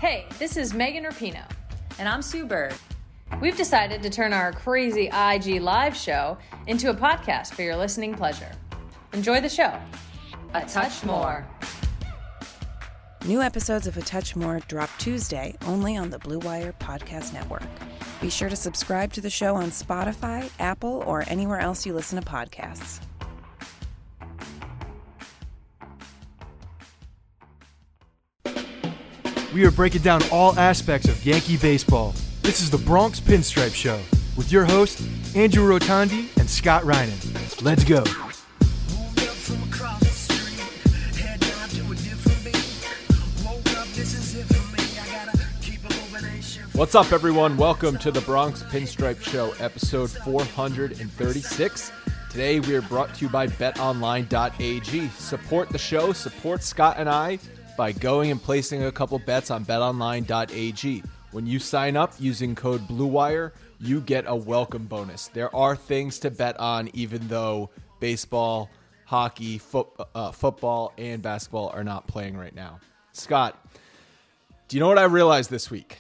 Hey, this is Megan Rapino. And I'm Sue Bird. We've decided to turn our crazy IG live show into a podcast for your listening pleasure. Enjoy the show. A touch more. New episodes of A Touch More drop Tuesday only on the Blue Wire Podcast Network. Be sure to subscribe to the show on Spotify, Apple, or anywhere else you listen to podcasts. We are breaking down all aspects of Yankee baseball. This is the Bronx Pinstripe Show with your hosts, Andrew Rotondi and Scott Reinen. Let's go. What's up, everyone? Welcome to the Bronx Pinstripe Show, episode 436. Today, we are brought to you by BetOnline.ag. Support the show, support Scott and I by going and placing a couple bets on BetOnline.ag. When you sign up using code BLUEWIRE, you get a welcome bonus. There are things to bet on, even though baseball, hockey, football, and basketball are not playing right now. Scott, do you know what I realized this week?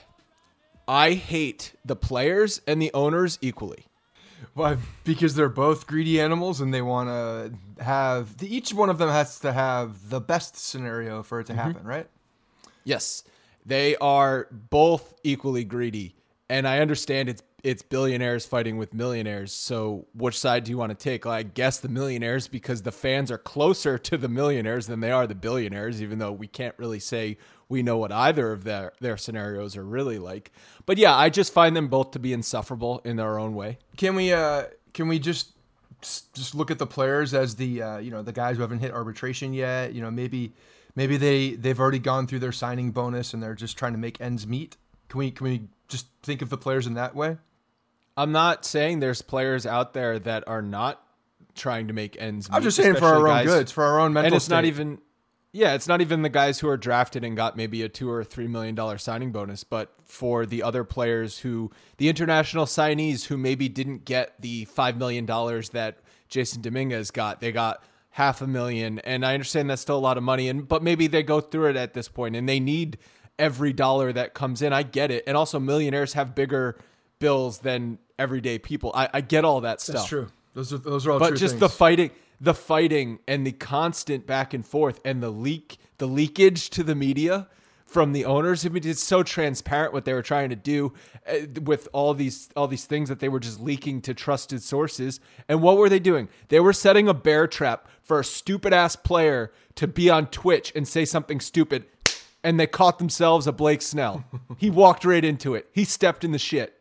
I hate the players and the owners equally. Why? Because they're both greedy animals and they want to have... Each one of them has to have the best scenario for it to happen, right? Yes. They are both equally greedy. And I understand it's billionaires fighting with millionaires. So which side do you want to take? Well, I guess the millionaires, because the fans are closer to the millionaires than they are the billionaires, even though we can't really say we know what either of their scenarios are really like. But yeah, I just find them both to be insufferable in their own way. Can we just look at the players as the the guys who haven't hit arbitration yet? Maybe they've already gone through their signing bonus and they're just trying to make ends meet. Can we just think of the players in that way? I'm not saying there's players out there that are not trying to make ends meet. I'm just saying for our own goods, for our own mental and it's state. It's not even the guys who are drafted and got maybe a $2 or $3 million signing bonus, but for the other players the international signees who maybe didn't get the $5 million that Jason Dominguez got. They got $500,000, and I understand that's still a lot of money, but maybe they go through it at this point and they need every dollar that comes in. I get it. And also millionaires have bigger bills than everyday people. I get all that stuff. That's true. Those are all true But just things. the fighting and the constant back and forth and the leakage to the media from the owners. I mean, it's so transparent what they were trying to do with all these things that they were just leaking to trusted sources. And what were they doing? They were setting a bear trap for a stupid ass player to be on Twitch and say something stupid. And they caught themselves a Blake Snell. He walked right into it. He stepped in the shit.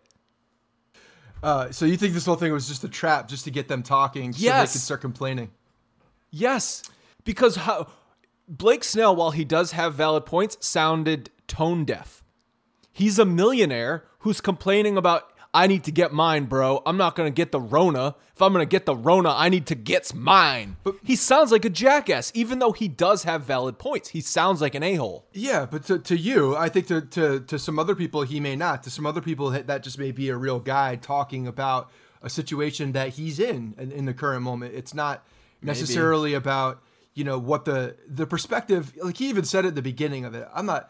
So you think this whole thing was just a trap just to get them talking so they could start complaining? Yes. Because Blake Snell, while he does have valid points, sounded tone deaf. He's a millionaire who's complaining about, I need to get mine, bro. I'm not going to get the Rona. If I'm going to get the Rona, I need to get mine. But he sounds like a jackass, even though he does have valid points. He sounds like an a-hole. Yeah, but to you, I think to some other people, he may not. To some other people, that just may be a real guy talking about a situation that he's in the current moment. It's not necessarily about, what the perspective, like he even said at the beginning of it. I'm not...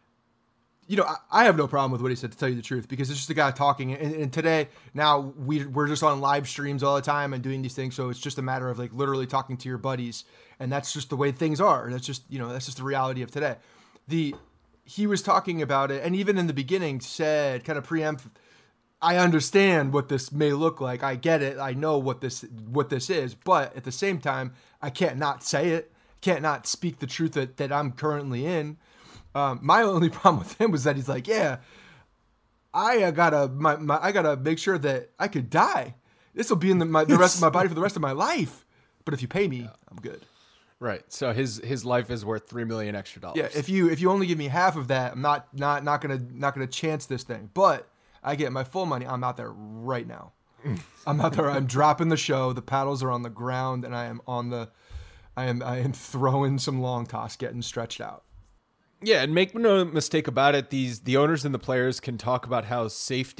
I have no problem with what he said, to tell you the truth, because it's just a guy talking. And today, now we're just on live streams all the time and doing these things. So it's just a matter of like literally talking to your buddies. And that's just the way things are. That's just the reality of today. He was talking about it. And even in the beginning said, kind of preempt, I understand what this may look like. I get it. I know what this is. But at the same time, I can't not say it. Can't not speak the truth that I'm currently in. My only problem with him was that he's like, yeah, I gotta make sure that I could die. This will be in the rest of my body for the rest of my life. But if you pay me, I'm good. Right. So his life is worth $3 million extra. Yeah. If you only give me half of that, I'm not gonna chance this thing. But I get my full money. I'm out there right now. I'm out there. I'm dropping the show. The paddles are on the ground, and I am throwing some long toss, getting stretched out. Yeah, and make no mistake about it, the owners and the players can talk about how safety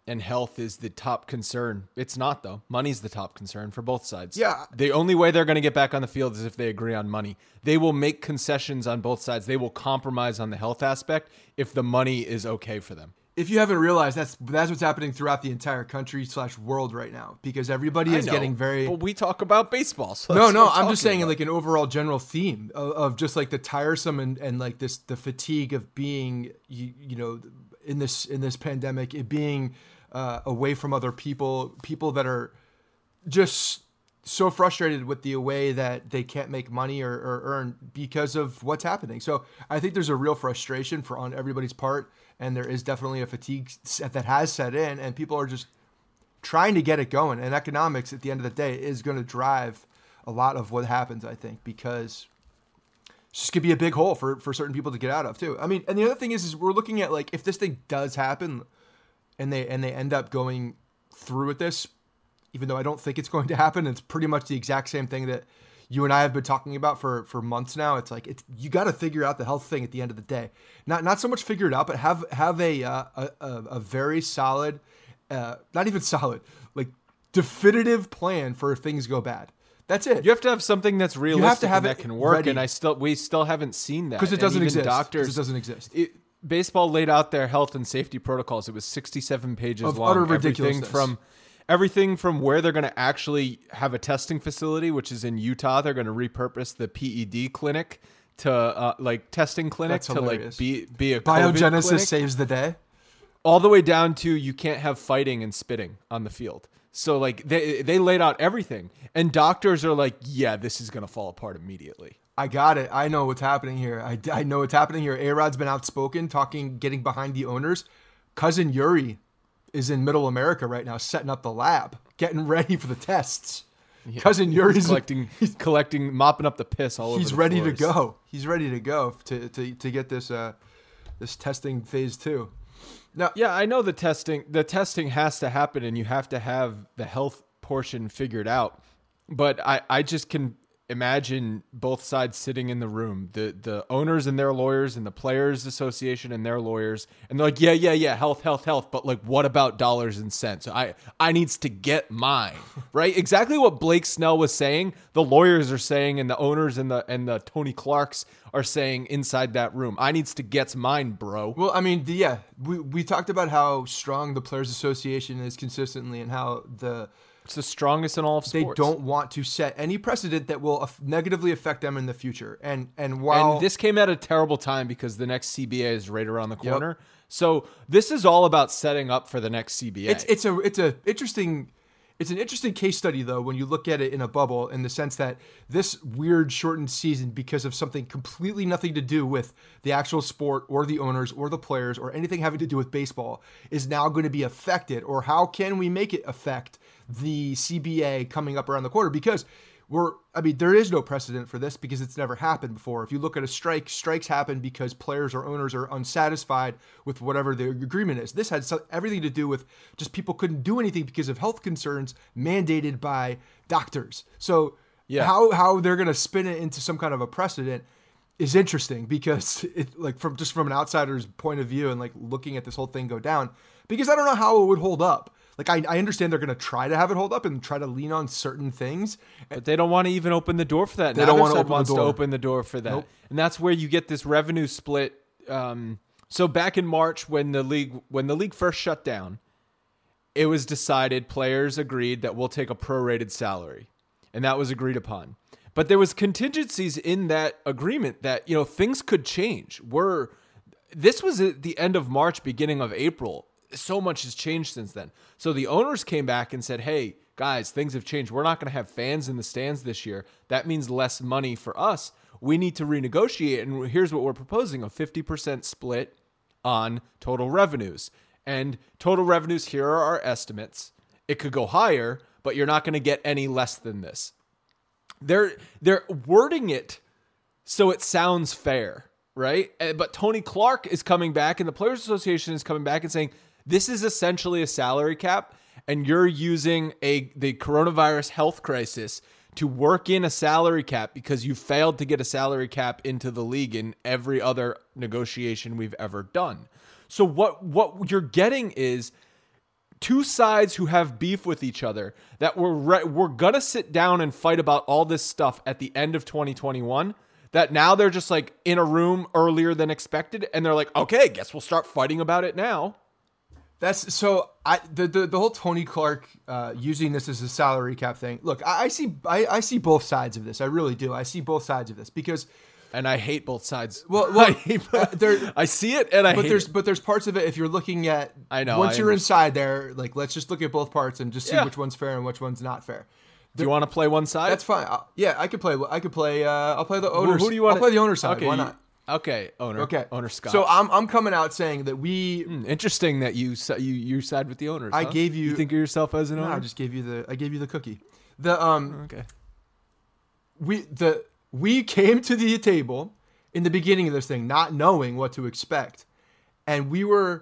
and health is the top concern. It's not, though. Money's the top concern for both sides. Yeah. The only way they're going to get back on the field is if they agree on money. They will make concessions on both sides. They will compromise on the health aspect if the money is okay for them. If you haven't realized, that's what's happening throughout the entire country / world right now, because everybody is getting very. But we talk about baseball. So No, I'm just saying like an overall general theme of just like the tiresome and like the fatigue of being you know in this pandemic, it being away from other people that are just so frustrated with the way that they can't make money or earn because of what's happening. So I think there's a real frustration on everybody's part, and there is definitely a fatigue that has set in, and people are just trying to get it going. And economics at the end of the day is going to drive a lot of what happens, I think, because it's just going to be a big hole for certain people to get out of too. I mean, and the other thing is we're looking at like, if this thing does happen and they end up going through with this, even though I don't think it's going to happen, it's pretty much the exact same thing that you and I have been talking about for months now. It's like you got to figure out the health thing at the end of the day. Not so much figure it out, but have a very solid, not even solid, like definitive plan for if things go bad. That's it. You have to have something that's realistic you have to have and that can work, ready. And we still haven't seen that because it doesn't exist. Doctors, it doesn't exist. Baseball laid out their health and safety protocols. It was 67 pages of long. Utter ridiculousness. Everything from where they're going to actually have a testing facility, which is in Utah. They're going to repurpose the PED clinic to like testing clinic. That's to hilarious. like be a Biogenesis COVID clinic. saves the day. All the way down to you can't have fighting and spitting on the field. So like they laid out everything, and doctors are like, yeah, this is going to fall apart immediately. I got it. I know what's happening here. I know what's happening here. A-Rod's been outspoken, getting behind the owners. Cousin Yuri is in Middle America right now, setting up the lab, getting ready for the tests. Yeah. Cousin Yuri's collecting, mopping up the piss all over. He's ready to go. He's ready to go to get this testing phase 2. Now, yeah, I know the testing has to happen, and you have to have the health portion figured out. But I just can imagine both sides sitting in the room, the owners and their lawyers and the Players Association and their lawyers, and they're like, yeah, health, but like, what about dollars and cents? I needs to get mine, right? Exactly what Blake Snell was saying, the lawyers are saying, and the owners and the Tony Clarks are saying inside that room. I needs to get mine, bro. Well, I mean, we talked about how strong the Players Association is consistently, and how it's the strongest in all of sports. They don't want to set any precedent that will negatively affect them in the future. And this came at a terrible time because the next CBA is right around the corner. Yep. So this is all about setting up for the next CBA. It's an interesting case study, though, when you look at it in a bubble, in the sense that this weird shortened season, because of something completely nothing to do with the actual sport or the owners or the players or anything having to do with baseball, is now going to be affected. Or how can we make it affect the CBA coming up around the corner? Because there is no precedent for this, because it's never happened before. If you look at a strike, strikes happen because players or owners are unsatisfied with whatever the agreement is. This had everything to do with just people couldn't do anything because of health concerns mandated by doctors. So how they're going to spin it into some kind of a precedent is interesting, because it, like, from an outsider's point of view and like looking at this whole thing go down, because I don't know how it would hold up. Like, I understand they're going to try to have it hold up and try to lean on certain things. But they don't want to even open the door for that. They don't want to open the door for that. Nope. And that's where you get this revenue split. So back in March, when the league first shut down, it was decided, players agreed that we'll take a prorated salary. And that was agreed upon. But there was contingencies in that agreement that, things could change. This was at the end of March, beginning of April. So much has changed since then. So the owners came back and said, hey, guys, things have changed. We're not going to have fans in the stands this year. That means less money for us. We need to renegotiate. And here's what we're proposing: a 50% split on total revenues. And total revenues, here are our estimates. It could go higher, but you're not going to get any less than this. They're wording it so it sounds fair, right? But Tony Clark is coming back, and the Players Association is coming back and saying, this is essentially a salary cap, and you're using the coronavirus health crisis to work in a salary cap because you failed to get a salary cap into the league in every other negotiation we've ever done. So what you're getting is two sides who have beef with each other that we're gonna sit down and fight about all this stuff at the end of 2021, that now they're just like in a room earlier than expected, and they're like, okay, guess we'll start fighting about it now. That's so. The whole Tony Clark using this as a salary cap thing. Look, I see both sides of this. I really do. I see both sides of this because, and I hate both sides. Well, I see it, and but there's parts of it. If you're looking at, once you're inside there, like let's just look at both parts and just see which one's fair and which one's not fair. Do you want to play one side? That's fine. I could play. I'll play the owner. Who do you want? I'll play the owner side. Okay, why not? Okay, owner. Okay, owner Scott. So I'm coming out saying that we. Interesting that you side with the owners. I gave you. You think of yourself as an owner? No, I just gave you the cookie. Okay. We came to the table in the beginning of this thing not knowing what to expect, and we were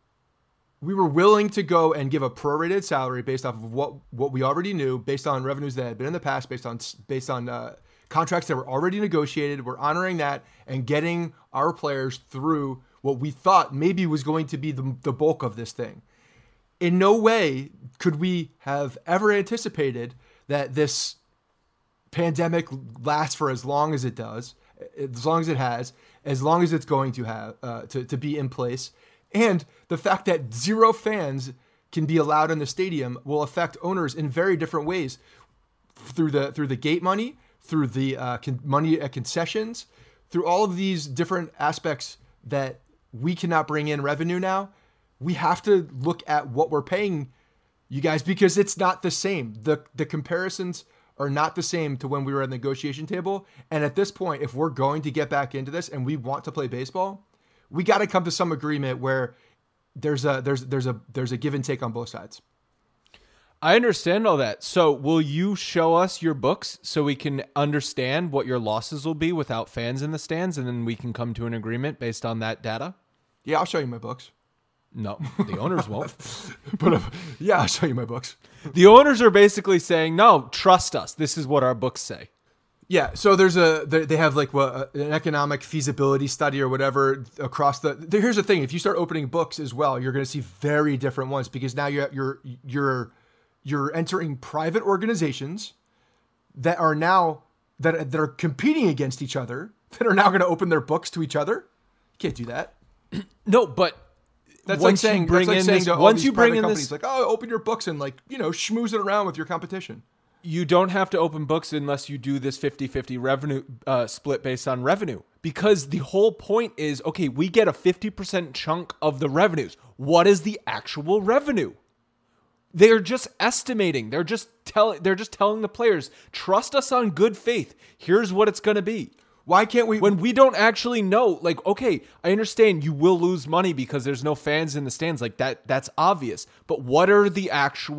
willing to go and give a prorated salary based off of what we already knew, based on revenues that had been in the past, based on contracts that were already negotiated. We're honoring that and getting our players through what we thought maybe was going to be the bulk of this thing. In no way could we have ever anticipated that this pandemic lasts for as long as it does, as long as it has, as long as it's going to have to be in place. And the fact that 0 fans can be allowed in the stadium will affect owners in very different ways through the gate money, through the money at concessions, through all of these different aspects that we cannot bring in revenue now. We have to look at what we're paying you guys because it's not the same. The comparisons are not the same to when we were at the negotiation table. And at this point, if we're going to get back into this and we want to play baseball, we got to come to some agreement where there's a give and take on both sides. I understand all that. So will you show us your books so we can understand what your losses will be without fans in the stands, and then we can come to an agreement based on that data? Yeah, I'll show you my books. No, the owners won't. But yeah, I'll show you my books. The owners are basically saying, no, trust us. This is what our books say. Yeah, so they have like an economic feasibility study or whatever across here's the thing. If you start opening books as well, you're going to see very different ones because now you're entering private organizations that are now that are competing against each other, that are now going to open their books to each other. You can't do that. No, but that's once like saying, you bring that's like in saying this, to once you bring in companies, this, like, oh, open your books and like, schmooze it around with your competition. You don't have to open books unless you do this 50-50 revenue split based on revenue. Because the whole point is, okay, we get a 50% chunk of the revenues. What is the actual revenue? They're just estimating. They're just telling the players, trust us on good faith. Here's what it's going to be. Why can't we? When we don't actually know, like, okay, I understand you will lose money because there's no fans in the stands. Like that's obvious. But what are the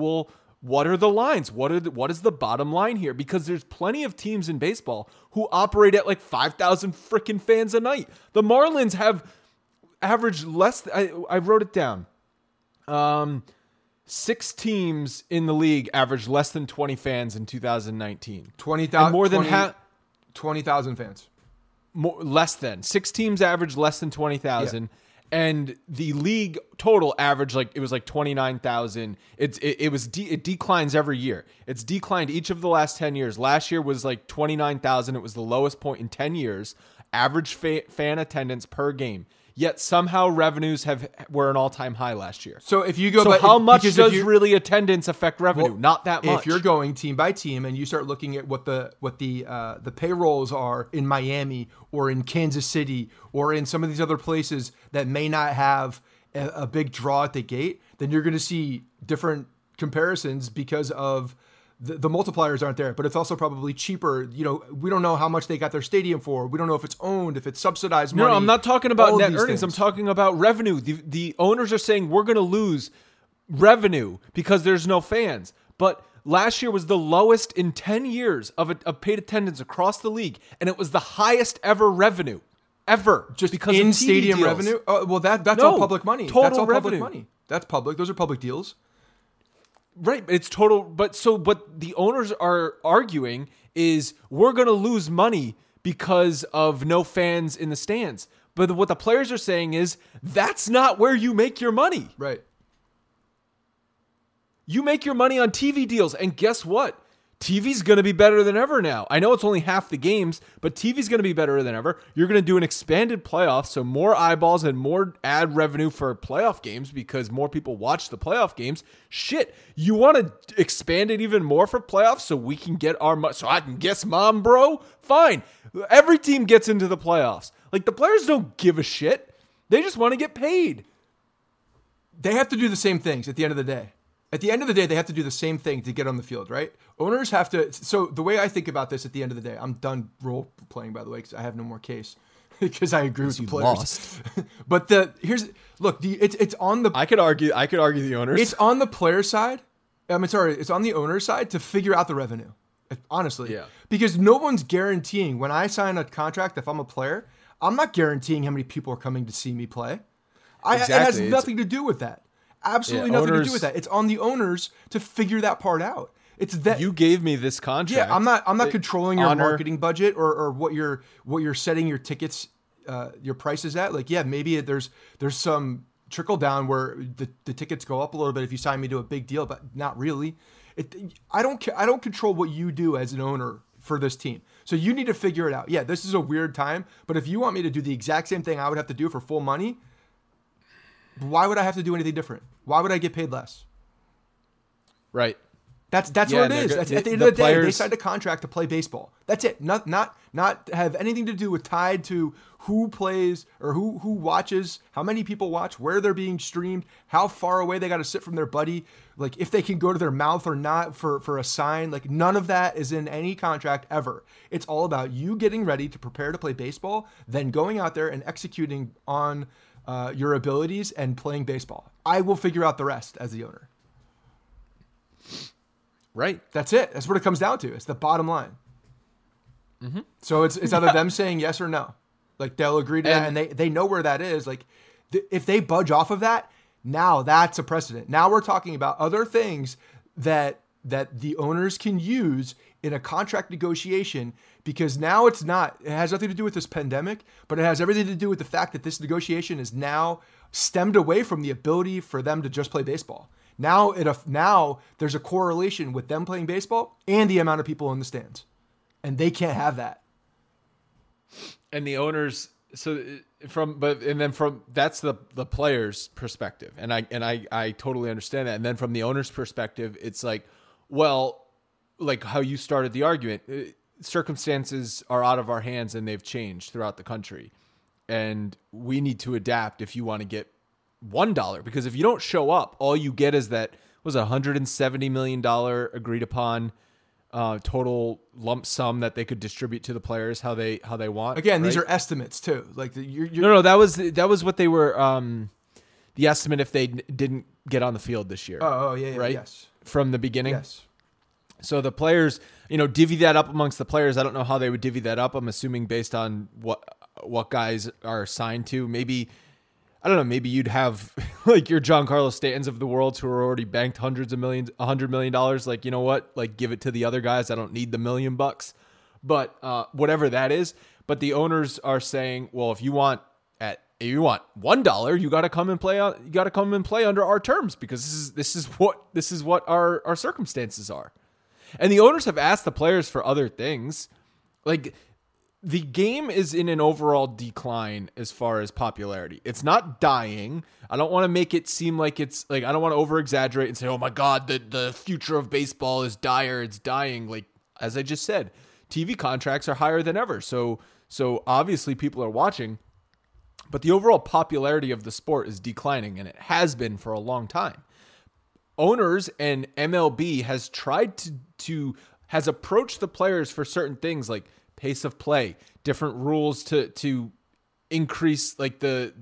lines? What is the bottom line here? Because there's plenty of teams in baseball who operate at like 5,000 freaking fans a night. The Marlins have averaged less. I wrote it down. 6 teams in the league averaged less than 20 fans in 2019. 20,000 more than half. 20,000 fans. Less than 6 teams averaged less than 20,000. Yeah. And the league total average, like it was like 29,000. It declines every year. It's declined each of the last 10 years. Last year was like 29,000. It was the lowest point in 10 years. Average fan attendance per game. Yet somehow revenues were an all-time high last year. So if you go, how much does really attendance affect revenue? Well, not that much. If you're going team by team and you start looking at what the payrolls are in Miami or in Kansas City or in some of these other places that may not have a big draw at the gate, then you're going to see different comparisons because of the multipliers aren't there, but it's also probably cheaper. We don't know how much they got their stadium for. We don't know if it's owned, if it's subsidized money. No, I'm not talking about net earnings. Things. I'm talking about revenue. The owners are saying we're going to lose revenue because there's no fans. But last year was the lowest in 10 years of paid attendance across the league, and it was the highest ever revenue. Ever. Just because in of stadium deals. revenue? Oh, well, that's all public money. Total that's all revenue. Public money. That's public. Those are public deals. Right, it's total. But what the owners are arguing is we're going to lose money because of no fans in the stands. But what the players are saying is that's not where you make your money. Right. You make your money on TV deals, and guess what? TV's going to be better than ever now. I know it's only half the games, but TV's going to be better than ever. You're going to do an expanded playoff, so more eyeballs and more ad revenue for playoff games because more people watch the playoff games. Shit, you want to expand it even more for playoffs so we can get our money, so I can guess mom, bro? Fine. Every team gets into the playoffs. Like, the players don't give a shit. They just want to get paid. They have to do the same things at the end of the day. At the end of the day, they have to do the same thing to get on the field, right? Owners have to. So the way I think about this at the end of the day, I'm done role playing, by the way, because I have no more case. Because I agree with the players. Lost. But it's on the. I could argue the owners. It's on the player side. It's on the owner's side to figure out the revenue. Honestly, yeah. Because no one's guaranteeing when I sign a contract. If I'm a player, I'm not guaranteeing how many people are coming to see me play. Exactly. It has nothing to do with that. Absolutely nothing to do with that. It's on the owners to figure that part out. It's that you gave me this contract. Yeah, I'm not controlling your marketing budget or what you're setting your tickets, your prices at. Like, yeah, maybe there's some trickle down where the tickets go up a little bit if you sign me to a big deal, but not really. I don't control what you do as an owner for this team. So you need to figure it out. Yeah, this is a weird time, but if you want me to do the exact same thing I would have to do for full money, why would I have to do anything different? Why would I get paid less? Right. That's what it is. At the end of the day, they signed a contract to play baseball. That's it. Not have anything to do with tied to who plays or who watches, how many people watch, where they're being streamed, how far away they got to sit from their buddy, like if they can go to their mouth or not for a sign. Like, none of that is in any contract ever. It's all about you getting ready to prepare to play baseball, then going out there and executing on your abilities and playing baseball. I will figure out the rest as the owner. Right. That's it. That's what it comes down to. It's the bottom line. Mm-hmm. So it's either them saying yes or no. Like, they'll agree to that, and they know where that is. Like, if they budge off of that, now that's a precedent. Now we're talking about other things that the owners can use in a contract negotiation, because now it has nothing to do with this pandemic, but it has everything to do with the fact that this negotiation is now stemmed away from the ability for them to just play baseball. Now there's a correlation with them playing baseball and the amount of people in the stands, and they can't have that. And the owners, that's the players' perspective, and I totally understand that. And then from the owner's perspective, it's like, well, like how you started the argument, circumstances are out of our hands and they've changed throughout the country, and we need to adapt if you want to get $1, because if you don't show up, all you get is that was $170 million agreed upon total lump sum that they could distribute to the players how they want. Again, right? These are estimates too. Like No, that was what they were. The estimate if they didn't get on the field this year. Oh yeah, right. Yes. From the beginning. Yes. So the players, divvy that up amongst the players. I don't know how they would divvy that up. I'm assuming based on what guys are assigned to. Maybe, I don't know, maybe you'd have like your Giancarlo Stantons of the world who are already banked hundreds of millions, $100 million. Like, you know what? Like, give it to the other guys. I don't need the $1 million. But whatever that is. But the owners are saying, well, if you want $1, you got to come and play. You got to come and play under our terms, because this is what our circumstances are. And the owners have asked the players for other things. Like, the game is in an overall decline as far as popularity. It's not dying. I don't want to make it seem like it's like, I don't want to over exaggerate and say, oh my God, the future of baseball is dire. It's dying. Like, as I just said, TV contracts are higher than ever. So obviously people are watching, but the overall popularity of the sport is declining, and it has been for a long time. Owners and MLB has tried has approached the players for certain things like pace of play, different rules to increase like the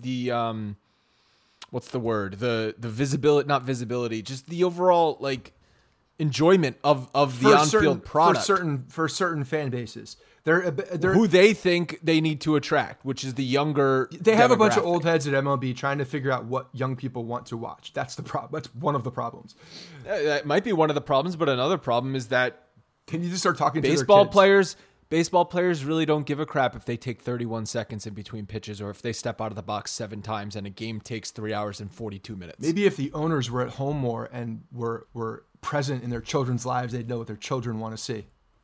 what's the word? The visibility, not visibility, just the overall like enjoyment of the on-field product for certain fan bases. They're who they think they need to attract, which is the younger. They have a bunch of old heads at MLB trying to figure out what young people want to watch. That's the problem. That's one of the problems. That might be one of the problems, but another problem is that can you just start talking to baseball their kids? baseball players really don't give a crap if they take 31 seconds in between pitches or if they step out of the box 7 times and a game takes 3 hours and 42 minutes. Maybe if the owners were at home more and were present in their children's lives, they'd know what their children want to see.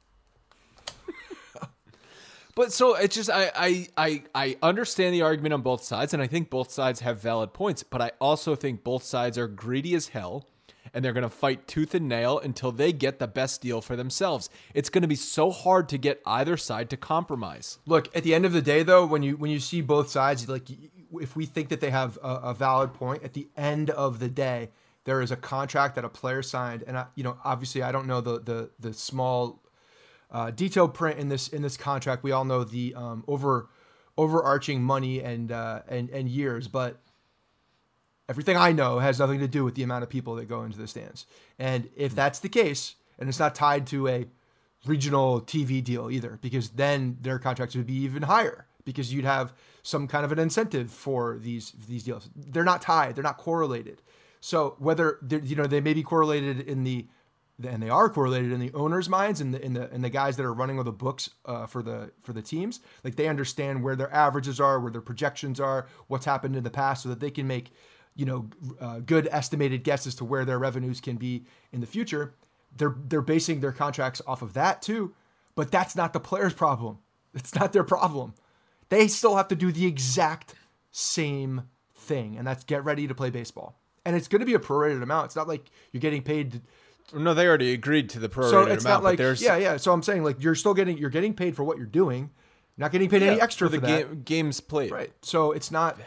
But so it's just I understand the argument on both sides, and I think both sides have valid points, but I also think both sides are greedy as hell, and they're going to fight tooth and nail until they get the best deal for themselves. It's going to be so hard to get either side to compromise. Look, at the end of the day, though, when you see both sides, like if we think that they have a valid point, at the end of the day, there is a contract that a player signed, and obviously I don't know the small detailed print in this contract. We all know the overarching money and years, but everything I know has nothing to do with the amount of people that go into the stands. And if that's the case, and it's not tied to a regional TV deal either, because then their contracts would be even higher because you'd have some kind of an incentive for these deals. They're not tied. They're not correlated. So whether they may be correlated and they are correlated in the owners' minds and the guys that are running all the books for the teams, like they understand where their averages are, where their projections are, what's happened in the past, so that they can make good estimated guesses to where their revenues can be in the future. They're basing their contracts off of that too, but that's not the player's problem. It's not their problem. They still have to do the exact same thing, and that's get ready to play baseball. And it's going to be a prorated amount. It's not like you're getting paid. No, they already agreed to the prorated so it's amount. Not like, yeah. So I'm saying like you're getting paid for what you're doing, not getting paid any extra for that. Games played. Right. So it's not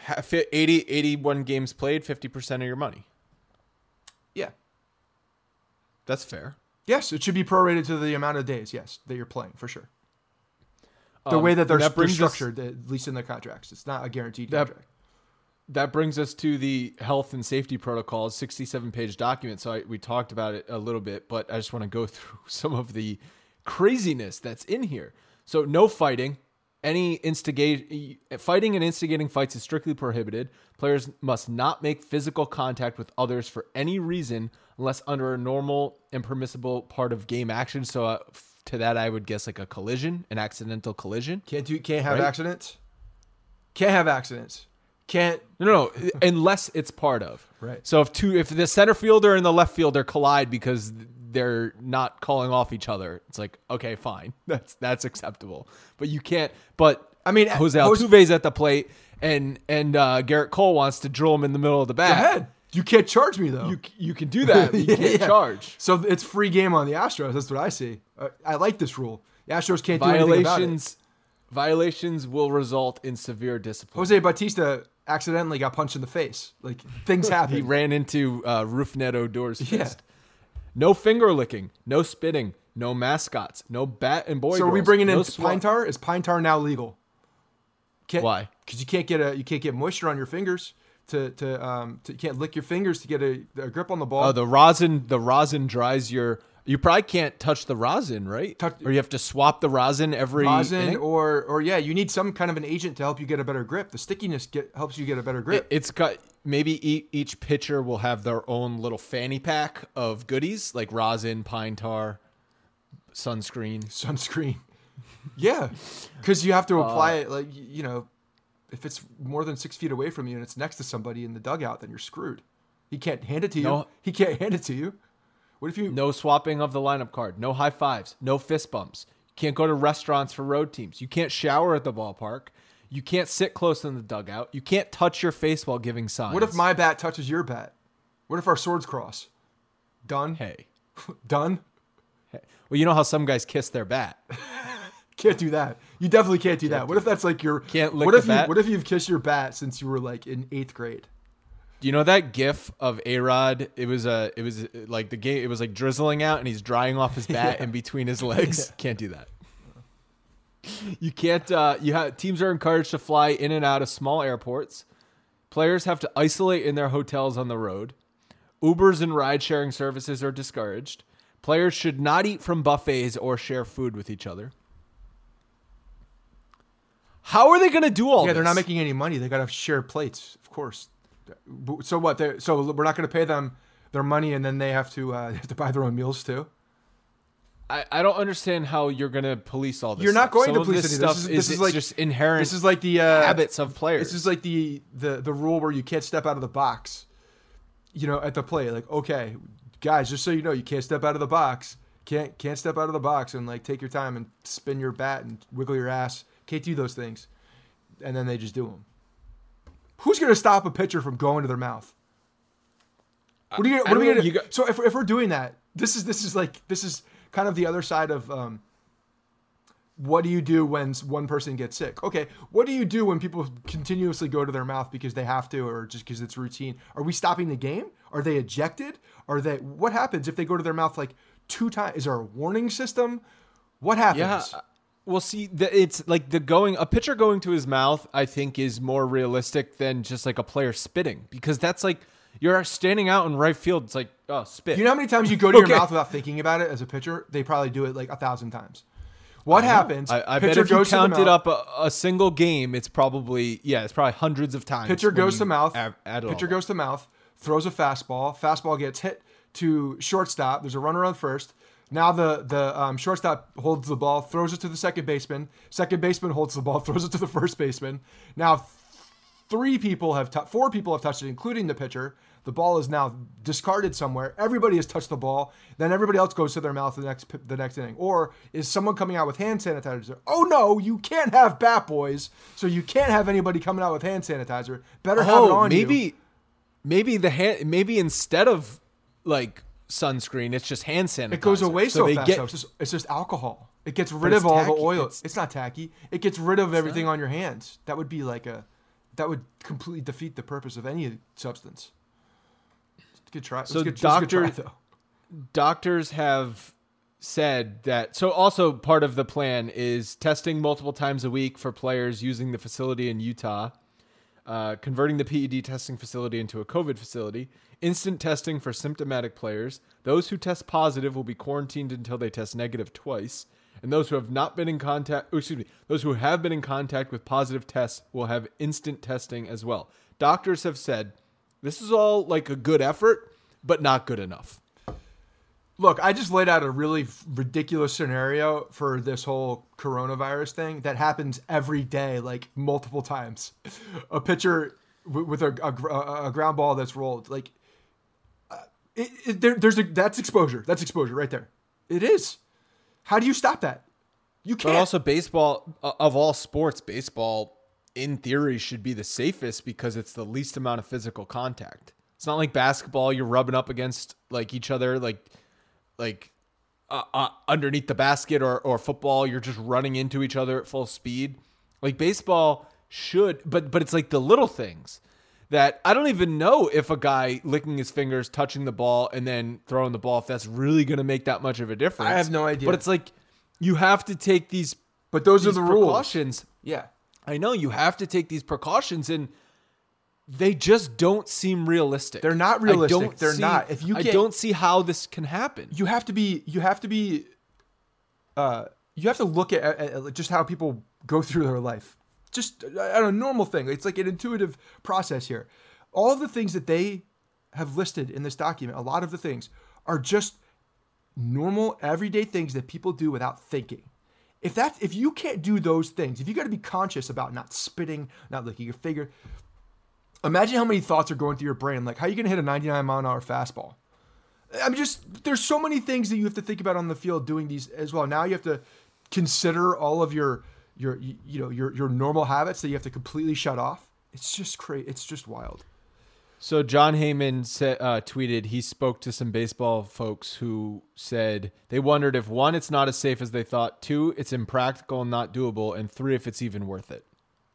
81 games played, 50% of your money. Yeah. That's fair. Yes, it should be prorated to the amount of days, yes, that you're playing, for sure. The way that they're structured, at least in the contracts. It's not a guaranteed contract. That brings us to the health and safety protocols, 67-page document. So we talked about it a little bit, but I just want to go through some of the craziness that's in here. So no fighting. Fighting and instigating fights is strictly prohibited. Players must not make physical contact with others for any reason unless under a normal and permissible part of game action. So to that, I would guess like a collision, an accidental collision. Can't have accidents. Can't have accidents. Can't. No, unless it's part of. Right. So if the center fielder and the left fielder collide because they're not calling off each other, it's like, okay, fine. That's acceptable. But you can't. But I mean, Jose Altuve's at the plate and Garrett Cole wants to drill him in the middle of the bat. Go ahead. You can't charge me though. You can do that. But you can't charge. So it's free game on the Astros. That's what I see. I like this rule. The Astros can't do anything about it. Violations will result in severe discipline. Jose Bautista accidentally got punched in the face. Like, things happen. He ran into Rougned Odor's fist. No finger licking, no spitting, no mascots, no bat and boy. So girls, are we bringing in swat. pine tar? Is pine tar now legal? Why? Because you can't get moisture on your fingers to you can't lick your fingers to get a grip on the ball. Oh, the rosin dries your. You probably can't touch the rosin, right? Or you have to swap the rosin every inning? or you need some kind of an agent to help you get a better grip. The stickiness helps you get a better grip. It's got maybe each pitcher will have their own little fanny pack of goodies like rosin, pine tar, sunscreen. Yeah, because you have to apply it like if it's more than 6 feet away from you and it's next to somebody in the dugout, then you're screwed. He can't hand it to you. He can't hand it to you. What if you? No swapping of the lineup card. No high fives. No fist bumps. You can't go to restaurants for road teams. You can't shower at the ballpark. You can't sit close in the dugout. You can't touch your face while giving signs. What if my bat touches your bat? What if our swords cross? Done. Hey. Done. Hey. Well, you know how some guys kiss their bat. Can't do that. You definitely can't do that. What if that's like your? Can't lick the bat? What if you've kissed your bat since you were like in 8th grade? Do you know that GIF of A-Rod? It was like the game. It was like drizzling out, and he's drying off his bat in between his legs. Yeah. Can't do that. You can't. Teams are encouraged to fly in and out of small airports. Players have to isolate in their hotels on the road. Ubers and ride-sharing services are discouraged. Players should not eat from buffets or share food with each other. How are they going to do all this? Yeah, they're not making any money. They got to share plates, of course. So what? So we're not going to pay them their money, and then they have to buy their own meals too. I don't understand how you're going to police all this. You're not stuff. going Some to police this any of stuff. This is like just inherent. This is like the habits of players. This is like the rule where you can't step out of the box. At the play, like, okay, guys, just so you know, you can't step out of the box. Can't step out of the box and like take your time and spin your bat and wiggle your ass. Can't do those things, and then they just do them. Who's going to stop a pitcher from going to their mouth? What are we going to? So if we're doing that, this is kind of the other side of what do you do when one person gets sick? Okay, what do you do when people continuously go to their mouth because they have to or just because it's routine? Are we stopping the game? Are they ejected? What happens if they go to their mouth like 2 times? Is there a warning system? What happens? Yeah. Well, see, it's like a pitcher going to his mouth, I think, is more realistic than just like a player spitting, because that's like you're standing out in right field. It's like, oh, spit. You know how many times you go to your mouth without thinking about it as a pitcher? They probably do it like 1,000 times. What happens? I bet if you counted up a single game, it's probably hundreds of times. Pitcher goes to mouth. Pitcher goes to mouth, throws a fastball. Fastball gets hit to shortstop. There's a runner on first. Now the shortstop holds the ball, throws it to the second baseman. Second baseman holds the ball, throws it to the first baseman. Now 4 people have touched it, including the pitcher. The ball is now discarded somewhere. Everybody has touched the ball. Then everybody else goes to their mouth the next inning. Or is someone coming out with hand sanitizer? Oh no, you can't have bat boys, so you can't have anybody coming out with hand sanitizer. Better have it on you. Maybe instead of like sunscreen, it's just hand sanitizer. It goes away so fast. It's just alcohol. It gets rid of all the oil. It's not tacky. It gets rid of everything on your hands. That would be that would completely defeat the purpose of any substance. Good try. So doctors have said that. So also part of the plan is testing multiple times a week for players using the facility in Utah, converting the PED testing facility into a COVID facility, instant testing for symptomatic players. Those who test positive will be quarantined until they test negative twice. And those who have not been in contact, those who have been in contact with positive tests will have instant testing as well. Doctors have said this is all like a good effort, but not good enough. Look, I just laid out a really ridiculous scenario for this whole coronavirus thing that happens every day, like multiple times. A pitcher with a ground ball that's rolled, like that's exposure. That's exposure right there. It is. How do you stop that? You can't. But also baseball, of all sports, baseball in theory should be the safest because it's the least amount of physical contact. It's not like basketball. You're rubbing up against like each other, like underneath the basket, or football. You're just running into each other at full speed. Like baseball should, but it's like the little things that I don't even know if a guy licking his fingers, touching the ball, and then throwing the ball, if that's really going to make that much of a difference. I have no idea. But it's like you have to take these. But those are the precautions. Rules. Yeah. I know you have to take these precautions, and they just don't seem realistic. They're not realistic. They're not. If you I don't see how this can happen. You have to look at just how people go through their life. Just a normal thing. It's like an intuitive process here. All of the things that they have listed in this document, a lot of the things are just normal, everyday things that people do without thinking. If you can't do those things, if you got to be conscious about not spitting, not licking your finger, imagine how many thoughts are going through your brain. Like, how are you going to hit a 99-mile-an-hour fastball? I mean, there's so many things that you have to think about on the field doing these as well. Now you have to consider all of your normal habits that you have to completely shut off. It's just crazy. It's just wild. So John Heyman tweeted he spoke to some baseball folks who said they wondered if 1, it's not as safe as they thought, 2, it's impractical and not doable, and 3, if it's even worth it.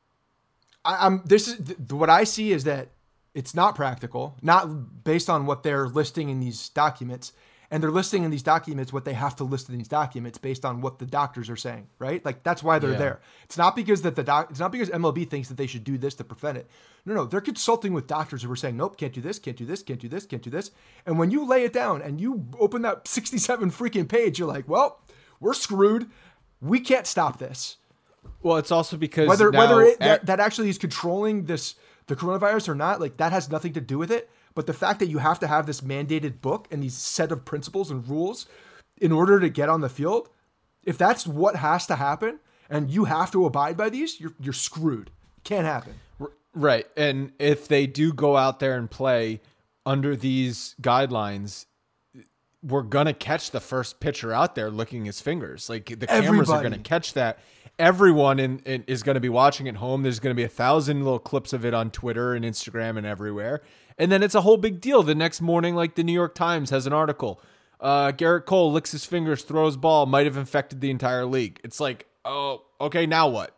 What I see is that it's not practical, not based on what they're listing in these documents. And they're listing in these documents what they have to list in these documents based on what the doctors are saying, right? Like that's why they're there. It's not because it's not because MLB thinks that they should do this to prevent it. No, they're consulting with doctors who are saying, nope, can't do this, can't do this, can't do this, can't do this. And when you lay it down and you open that 67 freaking page, you're like, well, we're screwed. We can't stop this. Well, it's also because whether that actually is controlling the coronavirus or not, like that has nothing to do with it. But the fact that you have to have this mandated book and these set of principles and rules in order to get on the field, if that's what has to happen and you have to abide by these, you're screwed. Can't happen. Right. And if they do go out there and play under these guidelines, we're going to catch the first pitcher out there licking his fingers. Like the cameras are going to catch that. Everyone is going to be watching at home. There's going to be 1,000 little clips of it on Twitter and Instagram and everywhere. And then it's a whole big deal. The next morning, like the New York Times has an article. Garrett Cole licks his fingers, throws ball, might have infected the entire league. It's like, oh, okay, now what?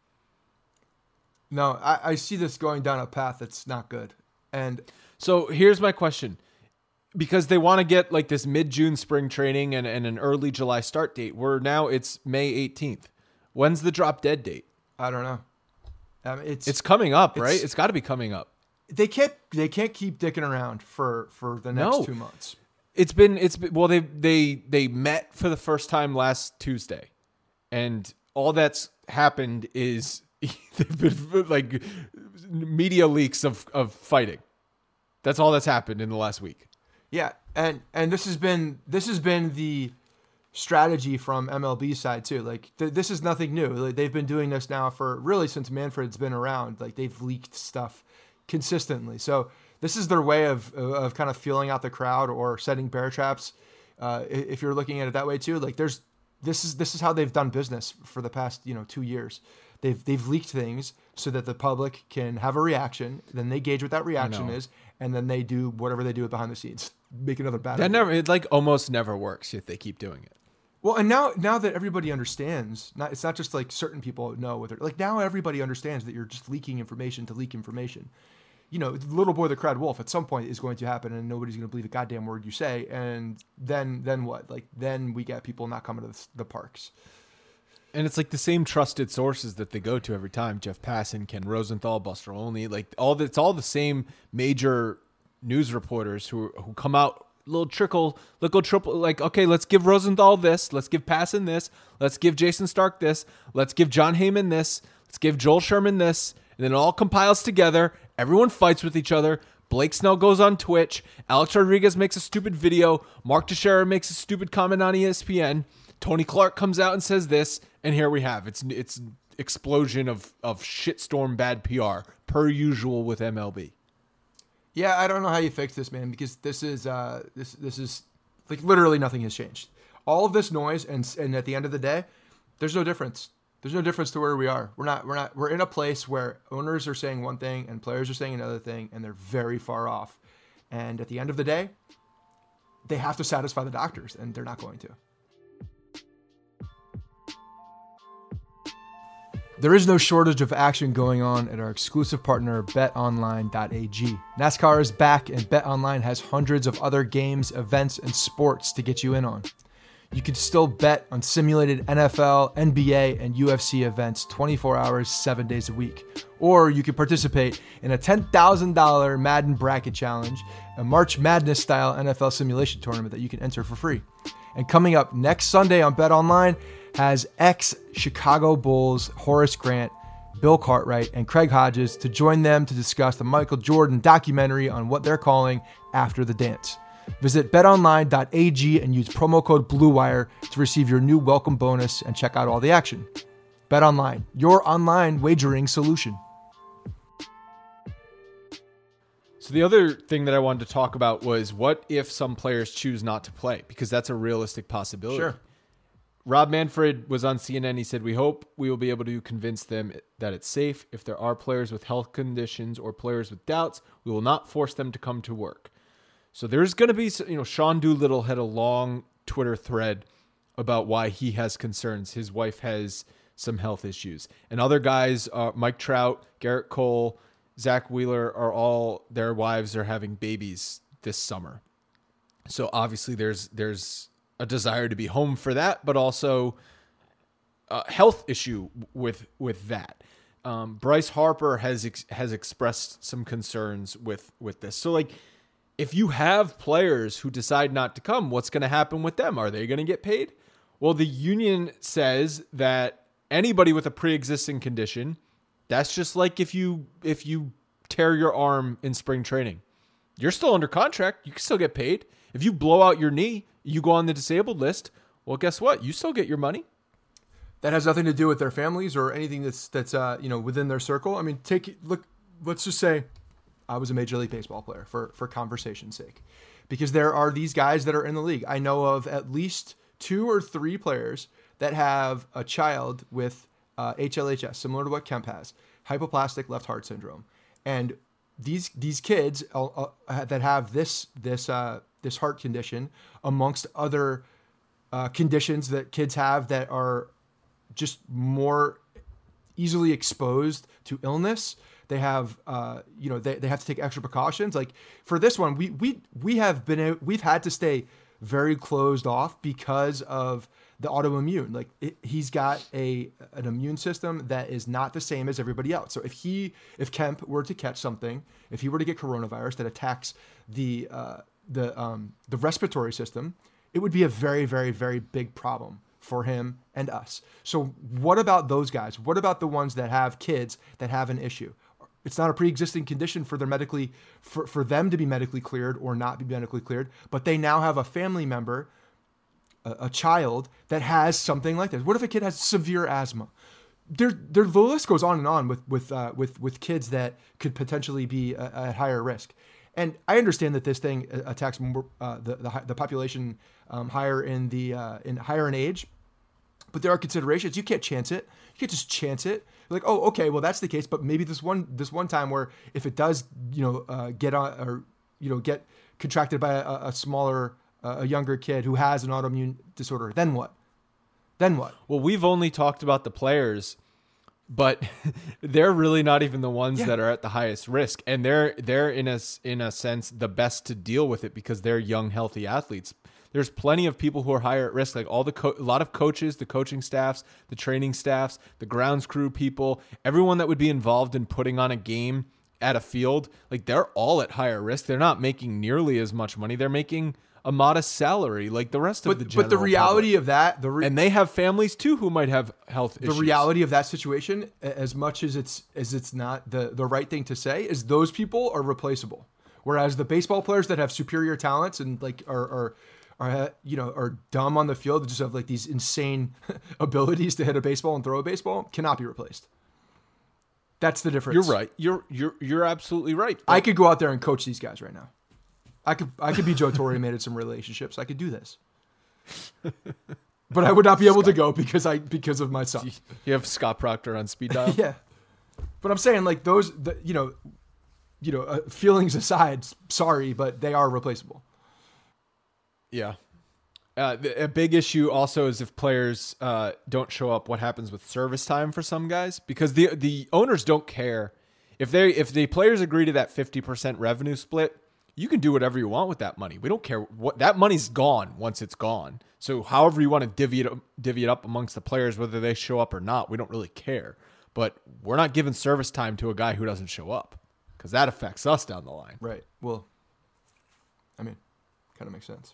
No, I see this going down a path that's not good. And so here's my question. Because they want to get like this mid-June spring training and an early July start date. It's May 18th. When's the drop dead date? I don't know. It's coming up, right? It's got to be coming up. They can't keep dicking around for the next 2 months. It's been well, they met for the first time last Tuesday, and all that's happened is they've been like media leaks of fighting. That's all that's happened in the last week. Yeah, and this has been the strategy from MLB side too. Like this is nothing new. Like, they've been doing this now for really since Manfred's been around. Like they've leaked stuff consistently. So this is their way of kind of feeling out the crowd or setting bear traps. If you're looking at it that way too, like this is how they've done business for the past 2 years. They've leaked things so that the public can have a reaction. Then they gauge what that reaction is, and then they do whatever they do behind the scenes, make another bad. It like almost never works if they keep doing it. Well, and now that everybody understands, it's not just like certain people know what they're like. Now everybody understands that you're just leaking information to leak information. Little boy, the cried wolf at some point is going to happen, and nobody's going to believe a goddamn word you say. And then what? Like then we get people not coming to the parks. And it's like the same trusted sources that they go to every time. Jeff Passan, Ken Rosenthal, Buster Olney, it's all the same major news reporters who come out little triple, like, okay, let's give Rosenthal this, let's give Passan this, let's give Jason Stark this, let's give John Heyman this, let's give Joel Sherman this, and then it all compiles together. Everyone fights with each other. Blake Snell goes on Twitch. Alex Rodriguez makes a stupid video. Mark Teixeira makes a stupid comment on ESPN. Tony Clark comes out and says this, and here we have it's explosion of shitstorm bad PR per usual with MLB. Yeah, I don't know how you fix this, man, because this is like literally nothing has changed. All of this noise, and at the end of the day, there's no difference. There's no difference to where we are. We're in a place where owners are saying one thing and players are saying another thing, and they're very far off. And at the end of the day, they have to satisfy the doctors, and they're not going to. There is no shortage of action going on at our exclusive partner, betonline.ag. NASCAR is back, and BetOnline has hundreds of other games, events, and sports to get you in on. You can still bet on simulated NFL, NBA, and UFC events 24 hours, 7 days a week. Or you can participate in a $10,000 Madden Bracket Challenge, a March Madness-style NFL simulation tournament that you can enter for free. And coming up next Sunday on BetOnline has ex-Chicago Bulls Horace Grant, Bill Cartwright, and Craig Hodges to join them to discuss the Michael Jordan documentary on what they're calling After the Dance. Visit betonline.ag and use promo code BlueWire to receive your new welcome bonus and check out all the action. BetOnline, your online wagering solution. So the other thing that I wanted to talk about was what if some players choose not to play? Because that's a realistic possibility. Sure. Rob Manfred was on CNN. He said, "We hope we will be able to convince them that it's safe. If there are players with health conditions or players with doubts, we will not force them to come to work." So there's going to be, Sean Doolittle had a long Twitter thread about why he has concerns. His wife has some health issues. And other guys, Mike Trout, Garrett Cole, Zach Wheeler, their wives are having babies this summer. So obviously there's a desire to be home for that, but also a health issue with that. Bryce Harper has expressed some concerns with this. So if you have players who decide not to come, what's going to happen with them? Are they going to get paid? Well, the union says that anybody with a pre-existing condition, that's just like if you tear your arm in spring training, you're still under contract. You can still get paid. If you blow out your knee, you go on the disabled list. Well, guess what? You still get your money. That has nothing to do with their families or anything that's within their circle. I mean, let's just say I was a Major League Baseball player for conversation's sake, because there are these guys that are in the league. I know of at least 2 or 3 players that have a child with HLHS, similar to what Kemp has, hypoplastic left heart syndrome, and these kids that have this heart condition, amongst other conditions that kids have that are just more easily exposed to illness. They have, they have to take extra precautions. Like for this one, we've had to stay very closed off because of the autoimmune. Like he's got an immune system that is not the same as everybody else. So if Kemp were to catch something, if he were to get coronavirus that attacks the respiratory system, it would be a very, very, very big problem for him and us. So what about those guys? What about the ones that have kids that have an issue? It's not a pre-existing condition for for them to be medically cleared or not be medically cleared, but they now have a family member, a child that has something like this. What if a kid has severe asthma? The list goes on and on with kids that could potentially be at higher risk. And I understand that this thing attacks more, the population higher in age, but there are considerations. You can't chance it. You can't just chance it. You're like, oh, okay, well that's the case, but maybe this one time where if it does, get on or get contracted by a smaller, a younger kid who has an autoimmune disorder, then what? Well, we've only talked about the players, but they're really not even the ones that are at the highest risk, and they're in a sense the best to deal with it because they're young, healthy athletes. There's plenty of people who are higher at risk, like a lot of coaches, the coaching staffs, the training staffs, the grounds crew people, everyone that would be involved in putting on a game at a field. Like they're all at higher risk. They're not making nearly as much money. They're making a modest salary like the rest of the general But the reality public. of that, and they have families too who might have health issues. The reality of that situation, as much as it's not the right thing to say, is those people are replaceable. Whereas the baseball players that have superior talents and like are dumb on the field, just have like these insane abilities to hit a baseball and throw a baseball, cannot be replaced. That's the difference. You're right. You're absolutely right. I could go out there and coach these guys right now. I could be Joe Torre, made in some relationships. I could do this, but I would not be able to go because of my son. You have Scott Proctor on speed dial. Yeah, but I'm saying like those, feelings aside, sorry, but they are replaceable. Yeah. A big issue also is if players don't show up, what happens with service time for some guys? Because the owners don't care. If the players agree to that 50% revenue split, you can do whatever you want with that money. We don't care what that money's gone once it's gone. So however you want to divvy it up amongst the players, whether they show up or not, we don't really care. But we're not giving service time to a guy who doesn't show up because that affects us down the line. Right. Well, I mean, kind of makes sense.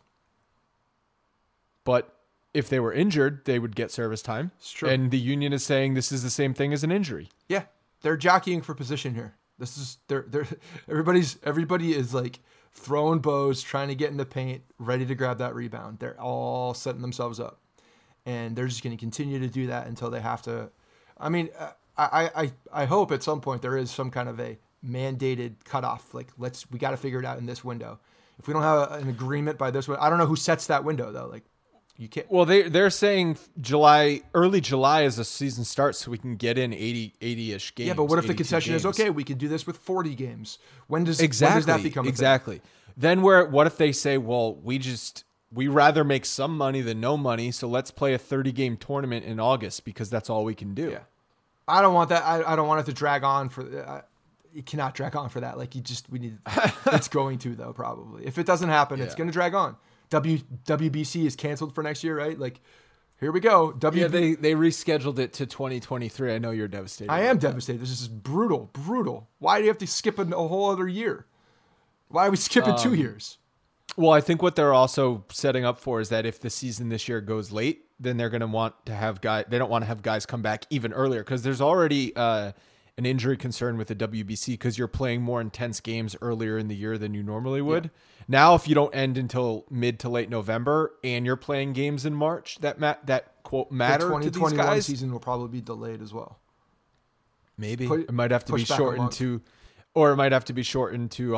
But if they were injured, they would get service time. It's true. And the union is saying this is the same thing as an injury. Yeah, they're jockeying for position here. This is everybody is like throwing bows, trying to get in the paint, ready to grab that rebound. They're all setting themselves up, and they're just going to continue to do that until they have to. I mean, I hope at some point there is some kind of a mandated cutoff. Like we got to figure it out in this window. If we don't have an agreement by this window, I don't know who sets that window though. Like. You can't. Well, they're saying early July as the season starts, so we can get in 80-ish games. Yeah, but what if the concession is okay? We can do this with 40 games. When does that become a thing? Then what if they say, well, we rather make some money than no money, so let's play a 30-game tournament in August because that's all we can do. Yeah, I don't want that. I don't want it to drag on for. It cannot drag on for that. Like we need. It's going to though probably. If it doesn't happen, it's going to drag on. WBC is canceled for next year, right? Like, here we go. They rescheduled it to 2023. I know you're devastated. I am devastated. This is brutal. Why do you have to skip a whole other year? Why are we skipping 2 years? Well, I think what they're also setting up for is that if the season this year goes late, then they're going to want to have guys. They don't want to have guys come back even earlier because there's already an injury concern with the WBC because you're playing more intense games earlier in the year than you normally would. Yeah. Now, if you don't end until mid to late November and you're playing games in March that quote matter to these guys, the 2021 season will probably be delayed as well. Maybe it might have to be shortened to, or it might have to be shortened to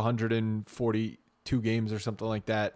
142 games or something like that.